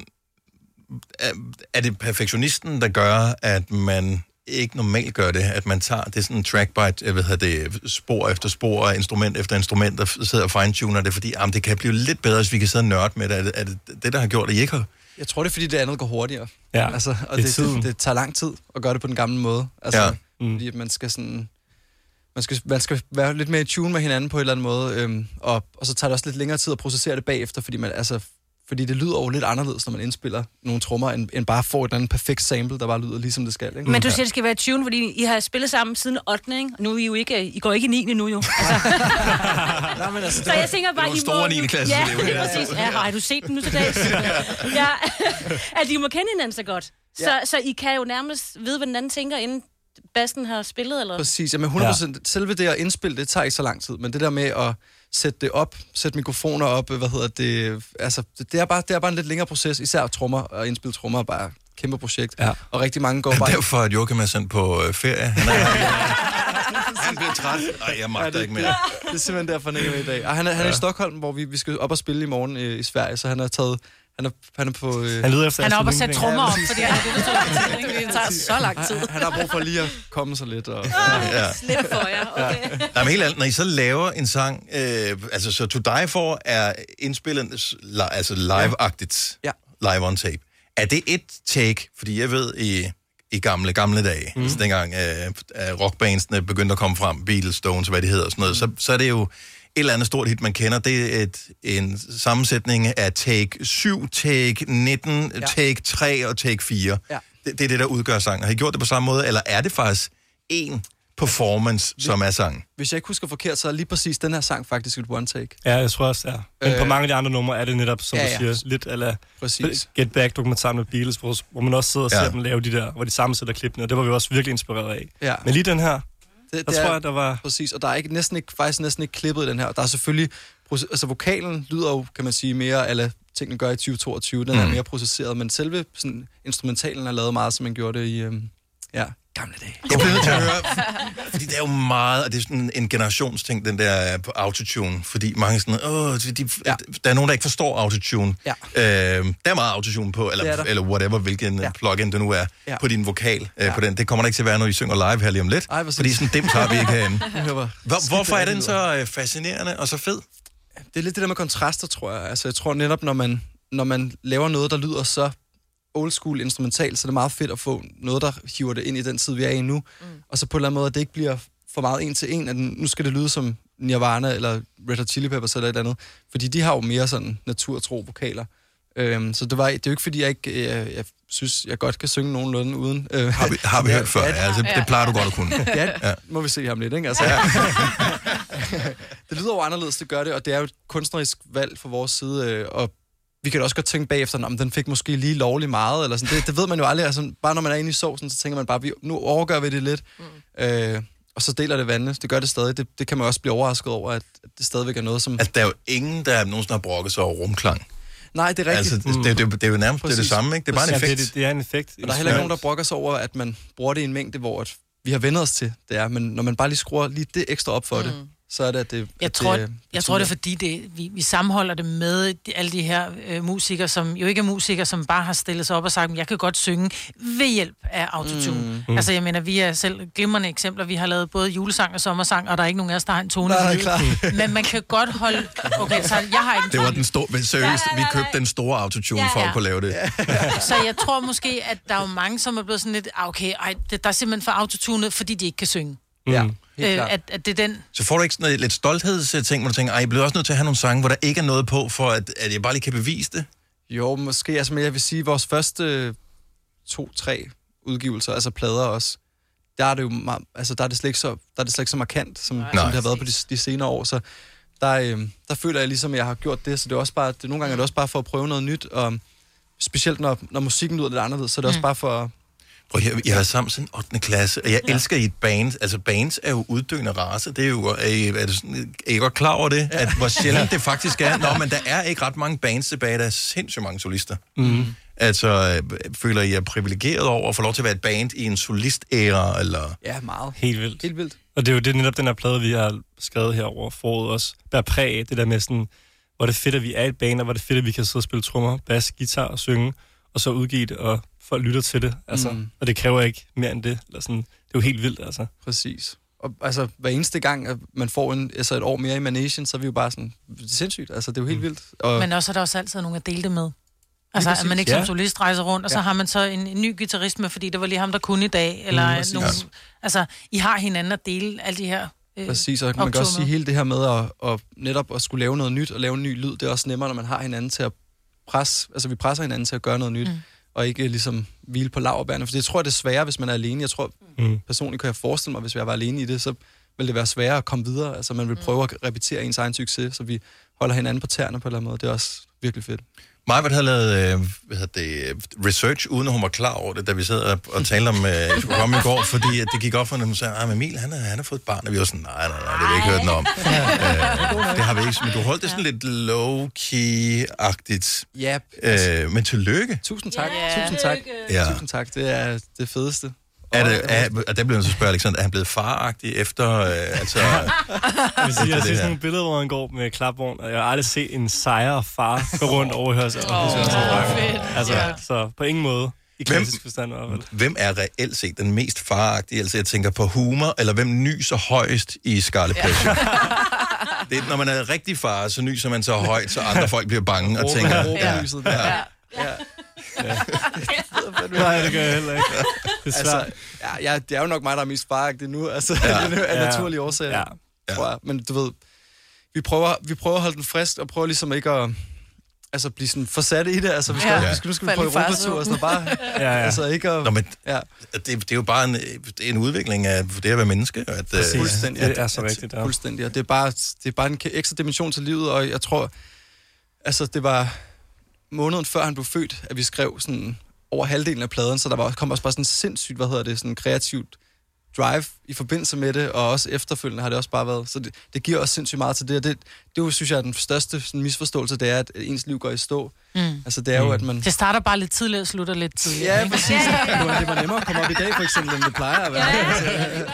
B: er, er det perfektionisten, der gør, at man ikke normalt gør det, at man tager det sådan track by, hvad hedder det, spor efter spor, instrument efter instrument, og sidder og fine-tuner det, fordi jamen, det kan blive lidt bedre, hvis vi kan sidde og nørde med det. Er det, er det det, der har gjort, at I ikke har?
P: Jeg tror, det er, fordi det andet går hurtigere.
Q: Ja,
P: altså, og
Q: det,
P: det, det, det tager lang tid at gøre det på den gamle måde. Altså,
B: ja.
P: mm. Fordi man skal sådan... Man skal, man skal være lidt mere i tune med hinanden på en eller anden måde, øhm, og, og så tager det også lidt længere tid at processere det bagefter, fordi man altså... Fordi det lyder jo lidt anderledes, når man indspiller nogle trommer, end, end bare får et eller andet perfekt sample, der bare lyder ligesom det skal. Ikke?
C: Men du siger, det skal være tune, fordi I har spillet sammen siden ottende, ikke? Og nu er I jo ikke, I går ikke i niende nu jo. Altså.
P: Nej, men altså,
C: så jeg tænker bare,
B: I store niende klasse.
C: Ja, det er præcis. Ja, har du set dem nu til dags? Ja, at I må kende hinanden så godt. Så, ja. Så I kan jo nærmest vide, hvad den anden tænker, inden bassen har spillet, eller?
P: Præcis, jamen hundrede procent. Ja. Selve det at indspille, det tager ikke så lang tid, men det der med at sætte det op, sætte mikrofoner op, hvad hedder det, altså, det er bare, det er bare en lidt længere proces, især trommer og indspille trommer er bare et kæmpe projekt, ja. Og rigtig mange går bare...
B: Det er derfor, at Joachim er sendt på øh, ferie. Han, er, han bliver træt. Ej, jeg magter ja, det, ikke mere.
P: Det, det er simpelthen derfor, han ikke er med i dag. Og han er, han er ja. i Stockholm, hvor vi, vi skal op og spille i morgen øh, i Sverige, så han har taget... Han er, han er på... Øh...
Q: Han lyder efter...
D: Han er oppe og sætte trommer op, fordi han er det,
E: det tager så lang tid.
P: Han, han har brug for lige at komme så lidt. Og,
C: ja. Slip for jer, okay. Ja.
B: Nej, men helt alt, når I så laver en sang, øh, altså så To Die For er indspillet altså live-agtigt,
P: ja.
B: Live on tape. Er det et take? Fordi jeg ved, i, i gamle, gamle dage, mm. altså dengang øh, rockbandsene begyndte at komme frem, Beatles, Stones, hvad det hedder og sådan noget, mm. så, så er det jo et eller andet stort hit, man kender. Det er et, en sammensætning af take syv, take nitten, ja. Take tre og take fire.
P: Ja.
B: Det, det er det, der udgør sangen. Har I gjort det på samme måde, eller er det faktisk én performance,
P: hvis,
B: som er sangen?
P: Hvis jeg ikke husker forkert, så er lige præcis den her sang faktisk et one take.
Q: Ja, jeg tror også, ja. Men øh, på mange af de andre numre er det netop, som ja, du
P: ja.
Q: siger, lidt eller
P: præcis.
Q: Get Back-dokumentaren med Beatles, hvor, hvor man også sidder og ser ja. dem lave de der, hvor de sammensætter klippene, og det var vi også virkelig inspireret af.
P: Ja.
Q: Men lige den her,
P: Det,
Q: der
P: det
Q: tror
P: er,
Q: jeg, der var...
P: Præcis, og der er ikke, næsten ikke, faktisk næsten ikke klippet i den her. Der er selvfølgelig... Altså, vokalen lyder jo, kan man sige, mere, eller tingene gør i tyve toogtyve, den mm. er mere processeret, men selve sådan, instrumentalen er lavet meget, som man gjorde det i... Øhm, ja, gamle dage.
B: Jeg bliver nødt til at høre, fordi det er jo meget, og det er sådan en generationsting, den der på autotune, fordi mange sådan, åh, de, ja. der er nogen, der ikke forstår autotune.
P: Ja.
B: Øh, der er meget autotune på, eller, eller whatever, hvilken ja. plugin det nu er, ja. på din vokal. Ja. Øh, på den. Det kommer der ikke til at være, når I synger live her lige om lidt, Ej, fordi sådan dem tager vi ikke herinde. Hvor, hvorfor er den så fascinerende og så fed?
P: Det er lidt det der med kontraster, tror jeg. Altså, jeg tror netop, når man, når man laver noget, der lyder så old school instrumentalt, så er det meget fedt at få noget, der hiver det ind i den tid, vi er i nu. Mm. Og så på en eller anden måde, at det ikke bliver for meget en til en, at nu skal det lyde som Nirvana eller Red Hot Chili Peppers eller et andet. Fordi de har jo mere sådan naturtro vokaler. Øhm, så det, var, det er jo ikke, fordi jeg ikke... Jeg, jeg synes, jeg godt kan synge nogenlunde uden... Øh,
B: har vi, har vi hørt før? Ja, altså, det, det plejer du godt at kunne.
P: Ja, ja, må vi se ham lidt, ikke? Altså, ja. Det lyder jo anderledes, det gør det, og det er jo et kunstnerisk valg fra vores side, øh, og vi kan også godt tænke bagefter, om den fik måske lige lovlig meget, eller sådan. Det, det ved man jo aldrig. Altså, bare når man er inde i sovsen, så tænker man bare, vi, nu overgør vi det lidt, mm. øh, og så deler det vandene. Det gør det stadig. Det, det kan man også blive overrasket over, at det stadigvæk er noget, som...
B: Altså, der er jo ingen, der nogensinde har brokket sig over rumklang.
P: Nej, det er rigtigt.
B: Altså, det, det, det, det er jo nærmest det, er det samme, ikke? Det er bare en effekt.
Q: Ja, det, det er en effekt.
P: Og der er heller ikke nogen, der brokker sig over, at man bruger det i en mængde, hvor at vi har vendt os til det er. Men når man bare lige skruer lige det ekstra op for mm. det, så er det, at det...
D: Jeg,
P: at
D: tror,
P: det,
D: jeg tror, det er fordi, det, vi, vi sammenholder det med de, alle de her øh, musikere, som jo ikke er musikere, som bare har stillet sig op og sagt, at jeg kan godt synge ved hjælp af autotune. Mm. Altså, jeg mener, vi er selv glimrende eksempler. Vi har lavet både julesang og sommersang, og der er ikke nogen af os, der har en tone.
P: Nej, klar.
D: Men man kan godt holde... Okay, så jeg har ikke...
B: Det var den store... Men seriøst, ja, ja, ja, ja. vi købte den store autotune ja, ja. for at kunne lave det. Ja.
D: Så jeg tror måske, at der er jo mange, som er blevet sådan lidt... Okay, ej, der er simpelthen for autotunet, fordi de ikke kan synge.
P: Ja.
D: Øh, at, at det er den...
B: Så får du ikke sådan noget, lidt stolthedsting, hvor du tænker, ej, jeg bliver også nødt til at have nogle sange, hvor der ikke er noget på, for at, at jeg bare lige kan bevise det?
P: Jo, måske. Altså, men jeg vil sige, vores første to, tre udgivelser, altså plader også, der er det jo altså, der er det slet ikke så, der er det slet ikke så markant, som, som det har været på de, de senere år. Så der, øh, der føler jeg ligesom, at jeg har gjort det, så det er også bare, det, nogle gange er det også bare for at prøve noget nyt, og specielt når, når musikken lyder lidt anderledes, så er det mm. også bare for...
B: Prøv, jeg, jeg har været sammen siden ottende klasse, og jeg ja. elsker i et band. Altså, bands er jo uddøende race. Det er jo, er I, er det sådan, er I godt klar over det? Ja. At hvor sjældent det faktisk er. Nå, men der er ikke ret mange bands tilbage, der er sindssygt mange solister. Mm. Altså, føler I er privilegeret over at få lov til at være et band i en solist-æra, eller?
P: Ja, meget.
Q: Helt vildt.
P: Helt vildt.
Q: Og det er jo det, netop den her plade, vi har skrevet her over foråret også, bærer præg af det der med sådan, hvor det er fedt, at vi er et band, og hvor det er fedt, at vi kan sidde og spille trommer, bass, guitar og synge, og så udgive det, og folk lytter til det. Altså, mm. Og det kræver ikke mere end det. Eller sådan. Det er jo helt vildt, altså.
P: Præcis. Og altså, hver eneste gang, at man får en, altså et år mere i Managen, så er vi jo bare sådan, det er sindssygt. Altså, det er jo helt vildt. Og...
D: Men også er der også altid nogen at dele det med. Altså, at man ikke som ja. solist rejser rundt, og så ja. har man så en, en ny guitarist med, fordi det var lige ham, der kunne i dag. Eller mm, nogen, altså, I har hinanden at dele alle de her øh,
P: præcis, og man kan også sige hele det her med at, at netop at skulle lave noget nyt, og lave en ny lyd, det er også nemmere, når man har hinanden til at presse, altså vi presser hinanden til at gøre noget nyt, mm. og ikke ligesom hvile på laurbærne, for det tror jeg, det er sværere, hvis man er alene. Jeg tror, mm. personligt kan jeg forestille mig, hvis jeg var alene i det, så vil det være sværere at komme videre. Altså man vil prøve at repetere ens egen succes, så vi holder hinanden på tæerne på en eller anden måde. Det er også virkelig fedt.
B: Majbert havde lavet øh, hvad hedder det, research, uden at hun var klar over det, da vi sad og, og talte om øh, programmet i går, fordi at det gik op for hende, og hun sagde, at Emil, han, han har fået et barn, og vi var sådan, nej, nej, nej, det har vi ikke hørt noget om. øh, det har vi ikke, men du holdt det sådan lidt low-key-agtigt.
P: Yep.
B: Øh, men tillykke.
P: Tusind tak,
C: yeah.
P: tusind tak.
B: Ja.
P: Tusind tak, det er det fedeste.
B: Er det, er, og der bliver jeg så spørge, Alexander, er han blevet faragtig efter, øh, altså...
Q: Jeg vil sige, jeg har set sådan nogle billeder, hvor han går med klapvogn, og jeg har aldrig set en sejre far gå rundt over hørs.
E: Åh, fedt.
Q: Altså, ja. Så på ingen måde, i klassisk forstand.
B: Hvem er reelt set den mest faragtige? Altså, jeg tænker på humor, eller hvem nyser højst i Scarlet Pleasure? Det er, når man er rigtig far, så nyser man så højt, så andre folk bliver bange og tænker...
P: Ja. Ja. Ja.
Q: Ja. Nej, det gør jeg heller ikke. Det er svært.
P: Altså, ja, ja, det er jo nok mig, der er mest faragtig nu, altså ja. af naturlige årsager, ja. tror jeg. Men du ved, vi prøver, vi prøver at holde den frisk, og prøver ligesom ikke at altså, blive sådan forsat i det. Altså, vi skal, ja. vi skal, nu skal vi prøve Europatur og sådan bare...
Q: ja, ja.
P: Altså, ikke at,
B: Nå, men
P: ja.
B: det, det er jo bare en, det er en udvikling af det at være menneske. At,
P: fuldstændig.
Q: Ja, det er så rigtigt, ja.
P: Fuldstændig, og det er, bare, det er bare en ekstra dimension til livet, og jeg tror, altså, det var... måneden før han blev født, at vi skrev sådan over halvdelen af pladen, så der var, kom også bare sådan sindssygt, hvad hedder det, sådan kreativt drive i forbindelse med det, og også efterfølgende har det også bare været. Så det, det giver også sindssygt meget til det, og det, det jo, synes jeg, er den største sådan, misforståelse, det er, at ens liv går i stå. Mm. Altså, det er jo, at man...
D: Det starter bare lidt tidligere og slutter lidt tidligere.
P: Ja, præcis. Ja. Det var nemmere at komme op i dag, for eksempel, end det plejer at være.
B: Ja.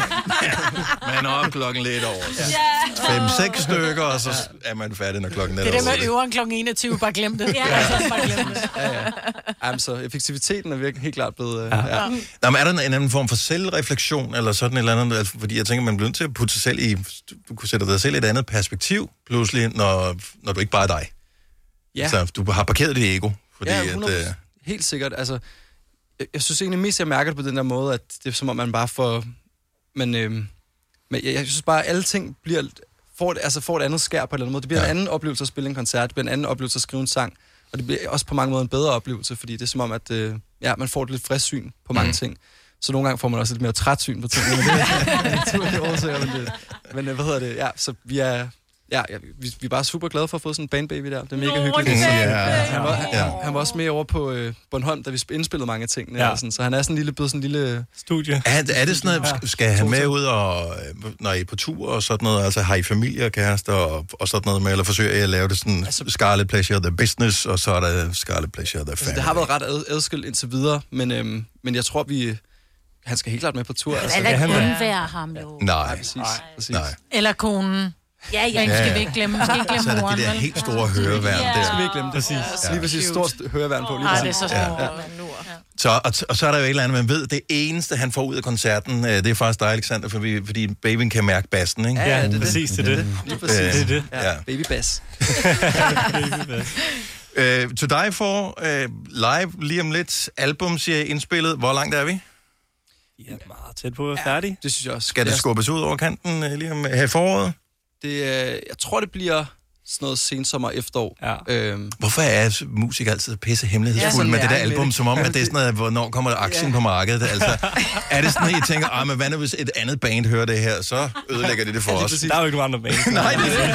B: Man er op klokken lidt over. Ja. Fem, seks stykker, og så er man færdig, når klokken er
D: det. Det er det med øveren klokken enogtyve, bare glem det. Ja, altså, bare glem det.
P: Ja, ja. Jamen, så effektiviteten er virkelig helt klart blevet... Ja. Ja.
B: Nå, men er der en anden form for selvreflektion, eller sådan et eller andet? Altså, fordi jeg tænker, man bliver nødt til at putte sig selv i... Du kunne sætte dig selv i et andet perspektiv, pludselig, når, når du ikke bare er dig. Ja. Så du har parkeret dit ego, fordi
P: ja,
B: at... Øh...
P: Helt sikkert, altså... Jeg, jeg synes egentlig mest, jeg mærker det på den der måde, at det er som om, man bare får... Men, øh, men jeg, jeg synes bare, at alle ting bliver... Får, altså får et andet skær på en eller anden måde. Det bliver ja. en anden oplevelse at spille en koncert, det bliver en anden oplevelse at skrive en sang, og det bliver også på mange måder en bedre oplevelse, fordi det er som om, at øh, ja, man får et lidt frisk syn på mange mm. ting. Så nogle gange får man også lidt mere træt syn på tingene, men det er naturligt årsager, men, det, men hvad hedder det? Ja, så vi er... Ja, ja vi, vi er bare super glade for at få sådan en bandbaby der. Det er mega Nå, hyggeligt.
B: Ja.
P: Han, var, han, ja. han var også med over på øh, Bornholm, da vi indspillede mange ting. Ja. Sådan, så han er sådan en lille, blevet sådan en lille...
B: Studie. Er, er det sådan noget, skal jeg have med ud, og, når I er på tur og sådan noget? Altså har I familie og kærester og, og sådan noget med? Eller forsøger I at lave det sådan altså, Scarlet Pleasure, the business, og så er der Scarlet Pleasure, the family? Altså,
P: det har været ret ad, adskilt indtil videre, men, øhm, men jeg tror, vi... Han skal helt klart med på tur.
C: Altså. Eller ikke undvære ham jo.
B: Nej,
P: præcis.
B: Nej.
P: præcis.
B: Nej.
D: Eller konen.
C: Ja, ja.
D: Den skal vi ikke glemme. Vi skal ikke glemme
B: så er der
D: moren,
B: de der helt store høreværn
C: ja.
B: der.
P: Det skal vi ikke glemme.
B: Præcis.
P: Ja. Lige præcis stort høreværn på. Lige
D: Ej,
P: præcis.
D: det er så stort.
P: Ja.
D: Ja.
B: Så, og, og så er der jo et eller andet, man ved, det eneste, han får ud af koncerten, det er faktisk dig, Alexander, for vi, fordi babyen kan mærke bassen, ikke?
Q: Ja, det er præcis, det er det.
P: Lige præcis.
B: Øh,
P: det er
Q: det.
P: Ja, babybass.
Q: Babybass.
B: Øh, til dig for øh, live lige om lidt, album, siger jeg, indspillet. Hvor langt er vi?
Q: Ja, meget tæt på at være færdig.
P: Det synes jeg også.
B: Skal det skubbes ud over kanten øh, lige om her i foråret?
P: Det, øh, jeg tror, det bliver sådan noget sensommer efterår.
Q: Ja.
P: Øhm.
B: Hvorfor er musik altid pisse hemmelighedsfuld ja, med det der album, det. som om, at det er sådan noget, hvornår kommer der aktien ja. på markedet? Altså, er det sådan, at I tænker, ah, men hvad nu, hvis et andet band hører det her, så ødelægger det det for
Q: ja,
B: os?
Q: Der er jo ikke nogen andre band.
B: Nej, det er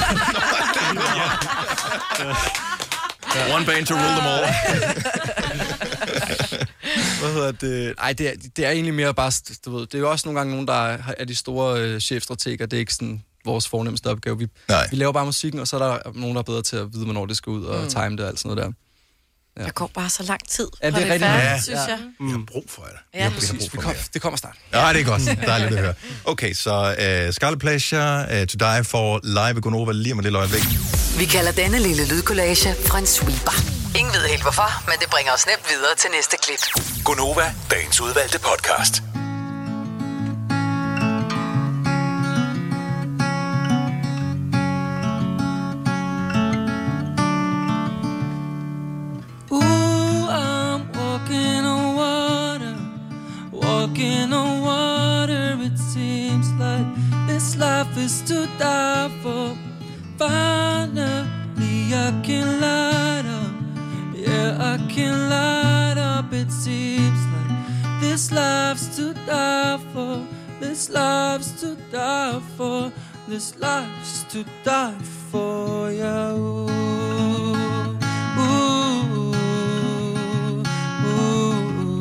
B: det. One band to rule them all.
P: hvad hedder det? Ej, det er, det er egentlig mere bare, du ved, det er jo også nogle gange nogen, der er, er de store øh, chefstrateger. Det er ikke sådan vores fornemmeste opgave. Vi, vi laver bare musikken, og så er der nogen, der er bedre til at vide, hvornår det skal ud, og mm. time det og alt sådan noget der.
E: Ja. Der går bare så lang tid.
P: Ja, det er rigtig færdigt,
B: ja.
E: synes jeg.
B: Vi har brug for det.
E: Ja,
B: ja
P: præcis. Vi kom, det kommer snart.
B: Ja, det er godt. Dejligt at høre. Okay, så uh, Scarlet Pleasure, uh, To Die For, live i Gonova lige om et lille øjeblik.
F: Vi kalder denne lille lydkollage en sweeper. Ingen ved helt hvorfor, men det bringer os nemt videre til næste klip.
J: Gonova, dagens udvalgte podcast.
R: Walking on water, it seems like this life is to die for. Finally, I can light up. Yeah, I can light up. It seems like this life's to die for. This life's to die for. This life's to die for. Yeah. Ooh, ooh, ooh.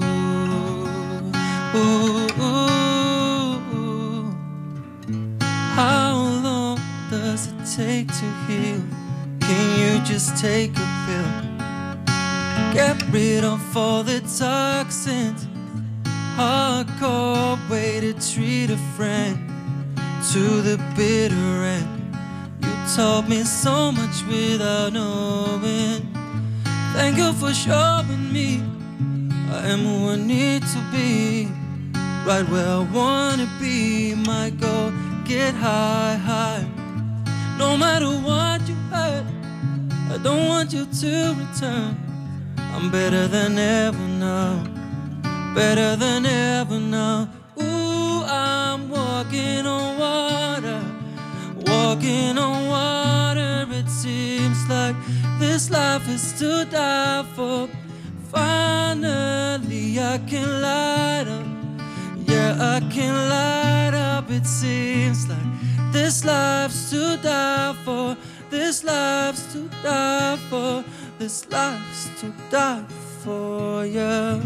R: Ooh, ooh, ooh. How long does it take to heal? Can you just take a pill? Get rid of all the toxins. Hardcore way to treat a friend. To the bitter end. You taught me so much without knowing. Thank you for showing me I am who I need to be. Right where I wanna be. My goal, get high, high. No matter what you hurt, I don't want you to return. I'm better than ever now. Better than ever now. Ooh, I'm walking on water. Walking on water. It seems like this life is to die for. Finally, I can light up. Yeah, I can light up. It seems like this life's to die for. This life's to die for. This life's to die for, yeah.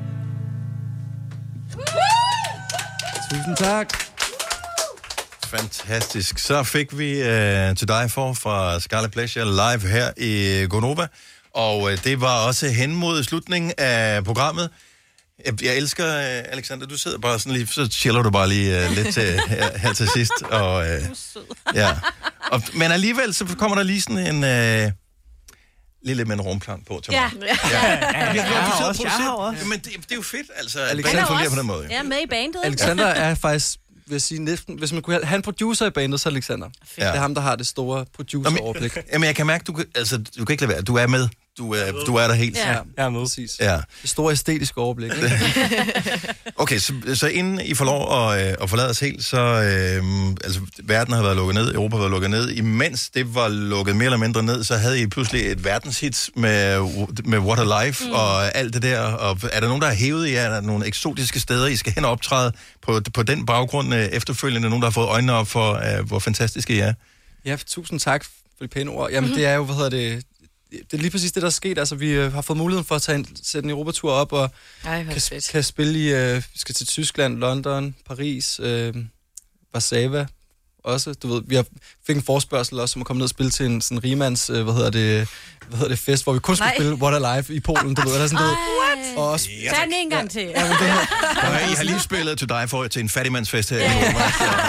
P: Tusind tak.
B: Fantastisk. Så fik vi uh, To Die For fra Scarlet Pleasure live her i Gonova. Og uh, det var også hen mod slutningen af programmet. Jeg, jeg elsker, uh, Alexander, du sidder bare sådan lige, så chiller du bare lige uh, lidt til, her, her til sidst. Og, uh, ja. og, men alligevel, så kommer der lige sådan en... Uh, lige lidt med en rumplan på til mig.
C: Ja.
B: ja.
C: ja.
B: Jeg
P: har også, jeg har også.
B: Men det, det er jo fedt, altså, at
P: Alexander
B: bandet fungerer på den måde.
C: Ja, med i bandet.
P: Alexander er faktisk, vil jeg sige, næsten, hvis man kunne have en producer i bandet, så Alexander. Ja. Det er ham, der har det store producer-overblik.
B: Jamen, jeg kan mærke, du, altså, du kan ikke lade være. Du er med. Du er, du er der helt.
P: Ja, jeg er med. Præcis.
B: Ja.
P: Det store æstetiske overblik.
B: Okay, så, så inden I får lov at, øh, at forlade os helt, så øh, altså, verden har været lukket ned, Europa har været lukket ned. Imens det var lukket mere eller mindre ned, så havde I pludselig et verdenshit med, med What a Life mm. og alt det der. Og er der nogen, der har hævet jer? Er der nogle eksotiske steder, I skal hen og optræde på, på den baggrund øh, efterfølgende? Nogen, der har fået øjnene op for, øh, hvor fantastiske I er?
P: Ja, tusind tak for de pæne ord. Jamen, mm-hmm. det er jo, hvad hedder det... Det er lige præcis det, der er sket. Altså, vi øh, har fået muligheden for at tage en, sætte en Europatur op, og
E: Ej,
P: kan, kan spille i... Øh, vi skal til Tyskland, London, Paris, øh, Warszawa også. Du ved, vi har, fik en forespørgsel også, om at komme ned og spille til en sådan rimands, øh, hvad hedder det, hvad hedder det, fest, hvor vi kun skulle spille What a Life i Polen, du ved. Eller sådan, du ved.
C: Og også, ja, tag den en gang til. Ja,
B: men det her, og I har lige spillet To Die For til en fattigmandsfest her i Europa.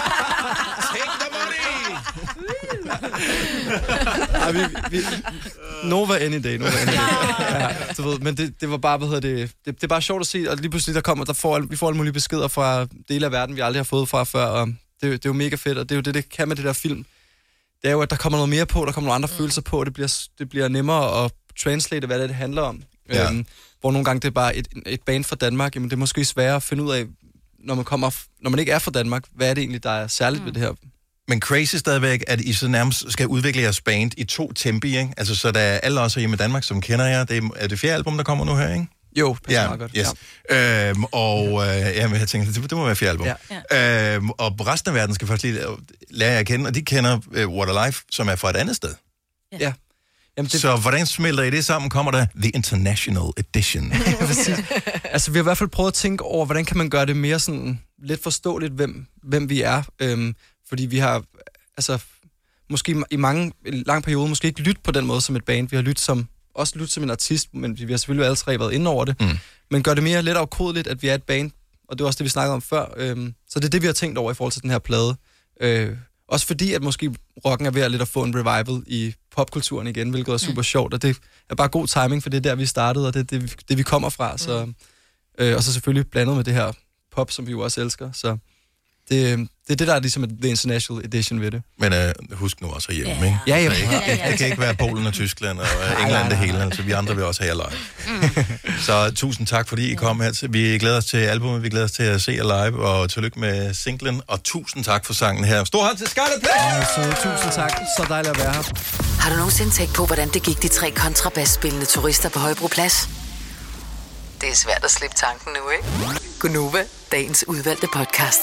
P: Ja, vi, vi, Nova any day, Nova any day. Ja, du ved, men det, det var bare, hvad hedder det, det, det er bare sjovt at se, og lige pludselig der kommer, der får, vi får alle mulige beskeder fra dele af verden, vi aldrig har fået fra før, og det, det er jo mega fedt, og det er jo det, det kan med det der film. Det er jo, at der kommer noget mere på, der kommer nogle andre mm. følelser på, og det bliver, det bliver nemmere at translate, hvad det, det handler om. Ja. Øhm, hvor nogle gange det er bare et, et band fra Danmark, jamen det er måske sværere at finde ud af, når man, kommer, når man ikke er fra Danmark, hvad er det egentlig, der er særligt mm. ved det her.
B: Men crazy stadigvæk, at I så nærmest skal udvikle jeres band i to tempi, ikke? Altså, så der er alle også hjemme i Danmark, som kender jer. Det er, er det fjerde album, der kommer nu her, ikke?
P: Jo, det er
B: ja,
P: meget godt.
B: Yes. Ja. Øhm, og øh, jamen, jeg tænkte, det, det må være fjerde album. Ja. Øhm, og resten af verden skal først lige lære jer at kende, og de kender uh, What a Life, som er fra et andet sted.
P: Ja.
B: Jamen, det... Så hvordan smelter I det sammen? Kommer der The International Edition?
P: Altså, vi har i hvert fald prøvet at tænke over, hvordan kan man gøre det mere sådan lidt forståeligt, hvem, hvem vi er. Øhm, fordi vi har, altså, måske i mange, en lang periode, måske ikke lyttet på den måde som et band. Vi har lyttet som, også lyttet som en artist, men vi har selvfølgelig alle tre været inde over det. Mm. Men gør det mere lidt afkodeligt, at vi er et band, og det var også det, vi snakkede om før. Øhm, så det er det, vi har tænkt over i forhold til den her plade. Øh, også fordi, at måske rocken er ved at lidt at få en revival i popkulturen igen, hvilket er super mm. sjovt, og det er bare god timing, for det er der, vi startede, og det er det, det vi kommer fra. Så, mm. øh, og så selvfølgelig blandet med det her pop, som vi jo også elsker. Så det, det er det, der er ligesom The International Edition ved det.
B: Men øh, husk nu også herhjemme,
P: Yeah.
B: ikke?
P: Ja, ja.
B: Det, ikke, det kan ikke være Polen og Tyskland og England det hele, altså vi andre vil også have jer live. Mm. Så tusind tak, fordi I kom her. Vi glæder os til albumet, vi glæder os til at se jer live, og tillykke med singlen, og tusind tak for sangen her. Stor hånd til Scarlet Pleasure!
P: Så tusind tak, så dejligt at være her.
F: Har du nogensinde tænkt på, hvordan det gik de tre kontrabasspillende turister på Højbroplads? Det er svært at slippe tanken nu, ikke? Gunova, dagens udvalgte podcast.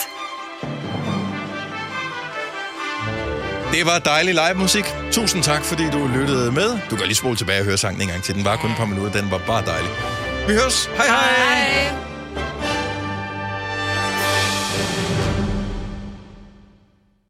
B: Det var dejlig live musik. Tusind tak, fordi du lyttede med. Du kan lige spole tilbage og høre sangen en gang til. Den var kun et par minutter. Den var bare dejlig. Vi høres. Hej hej! hej.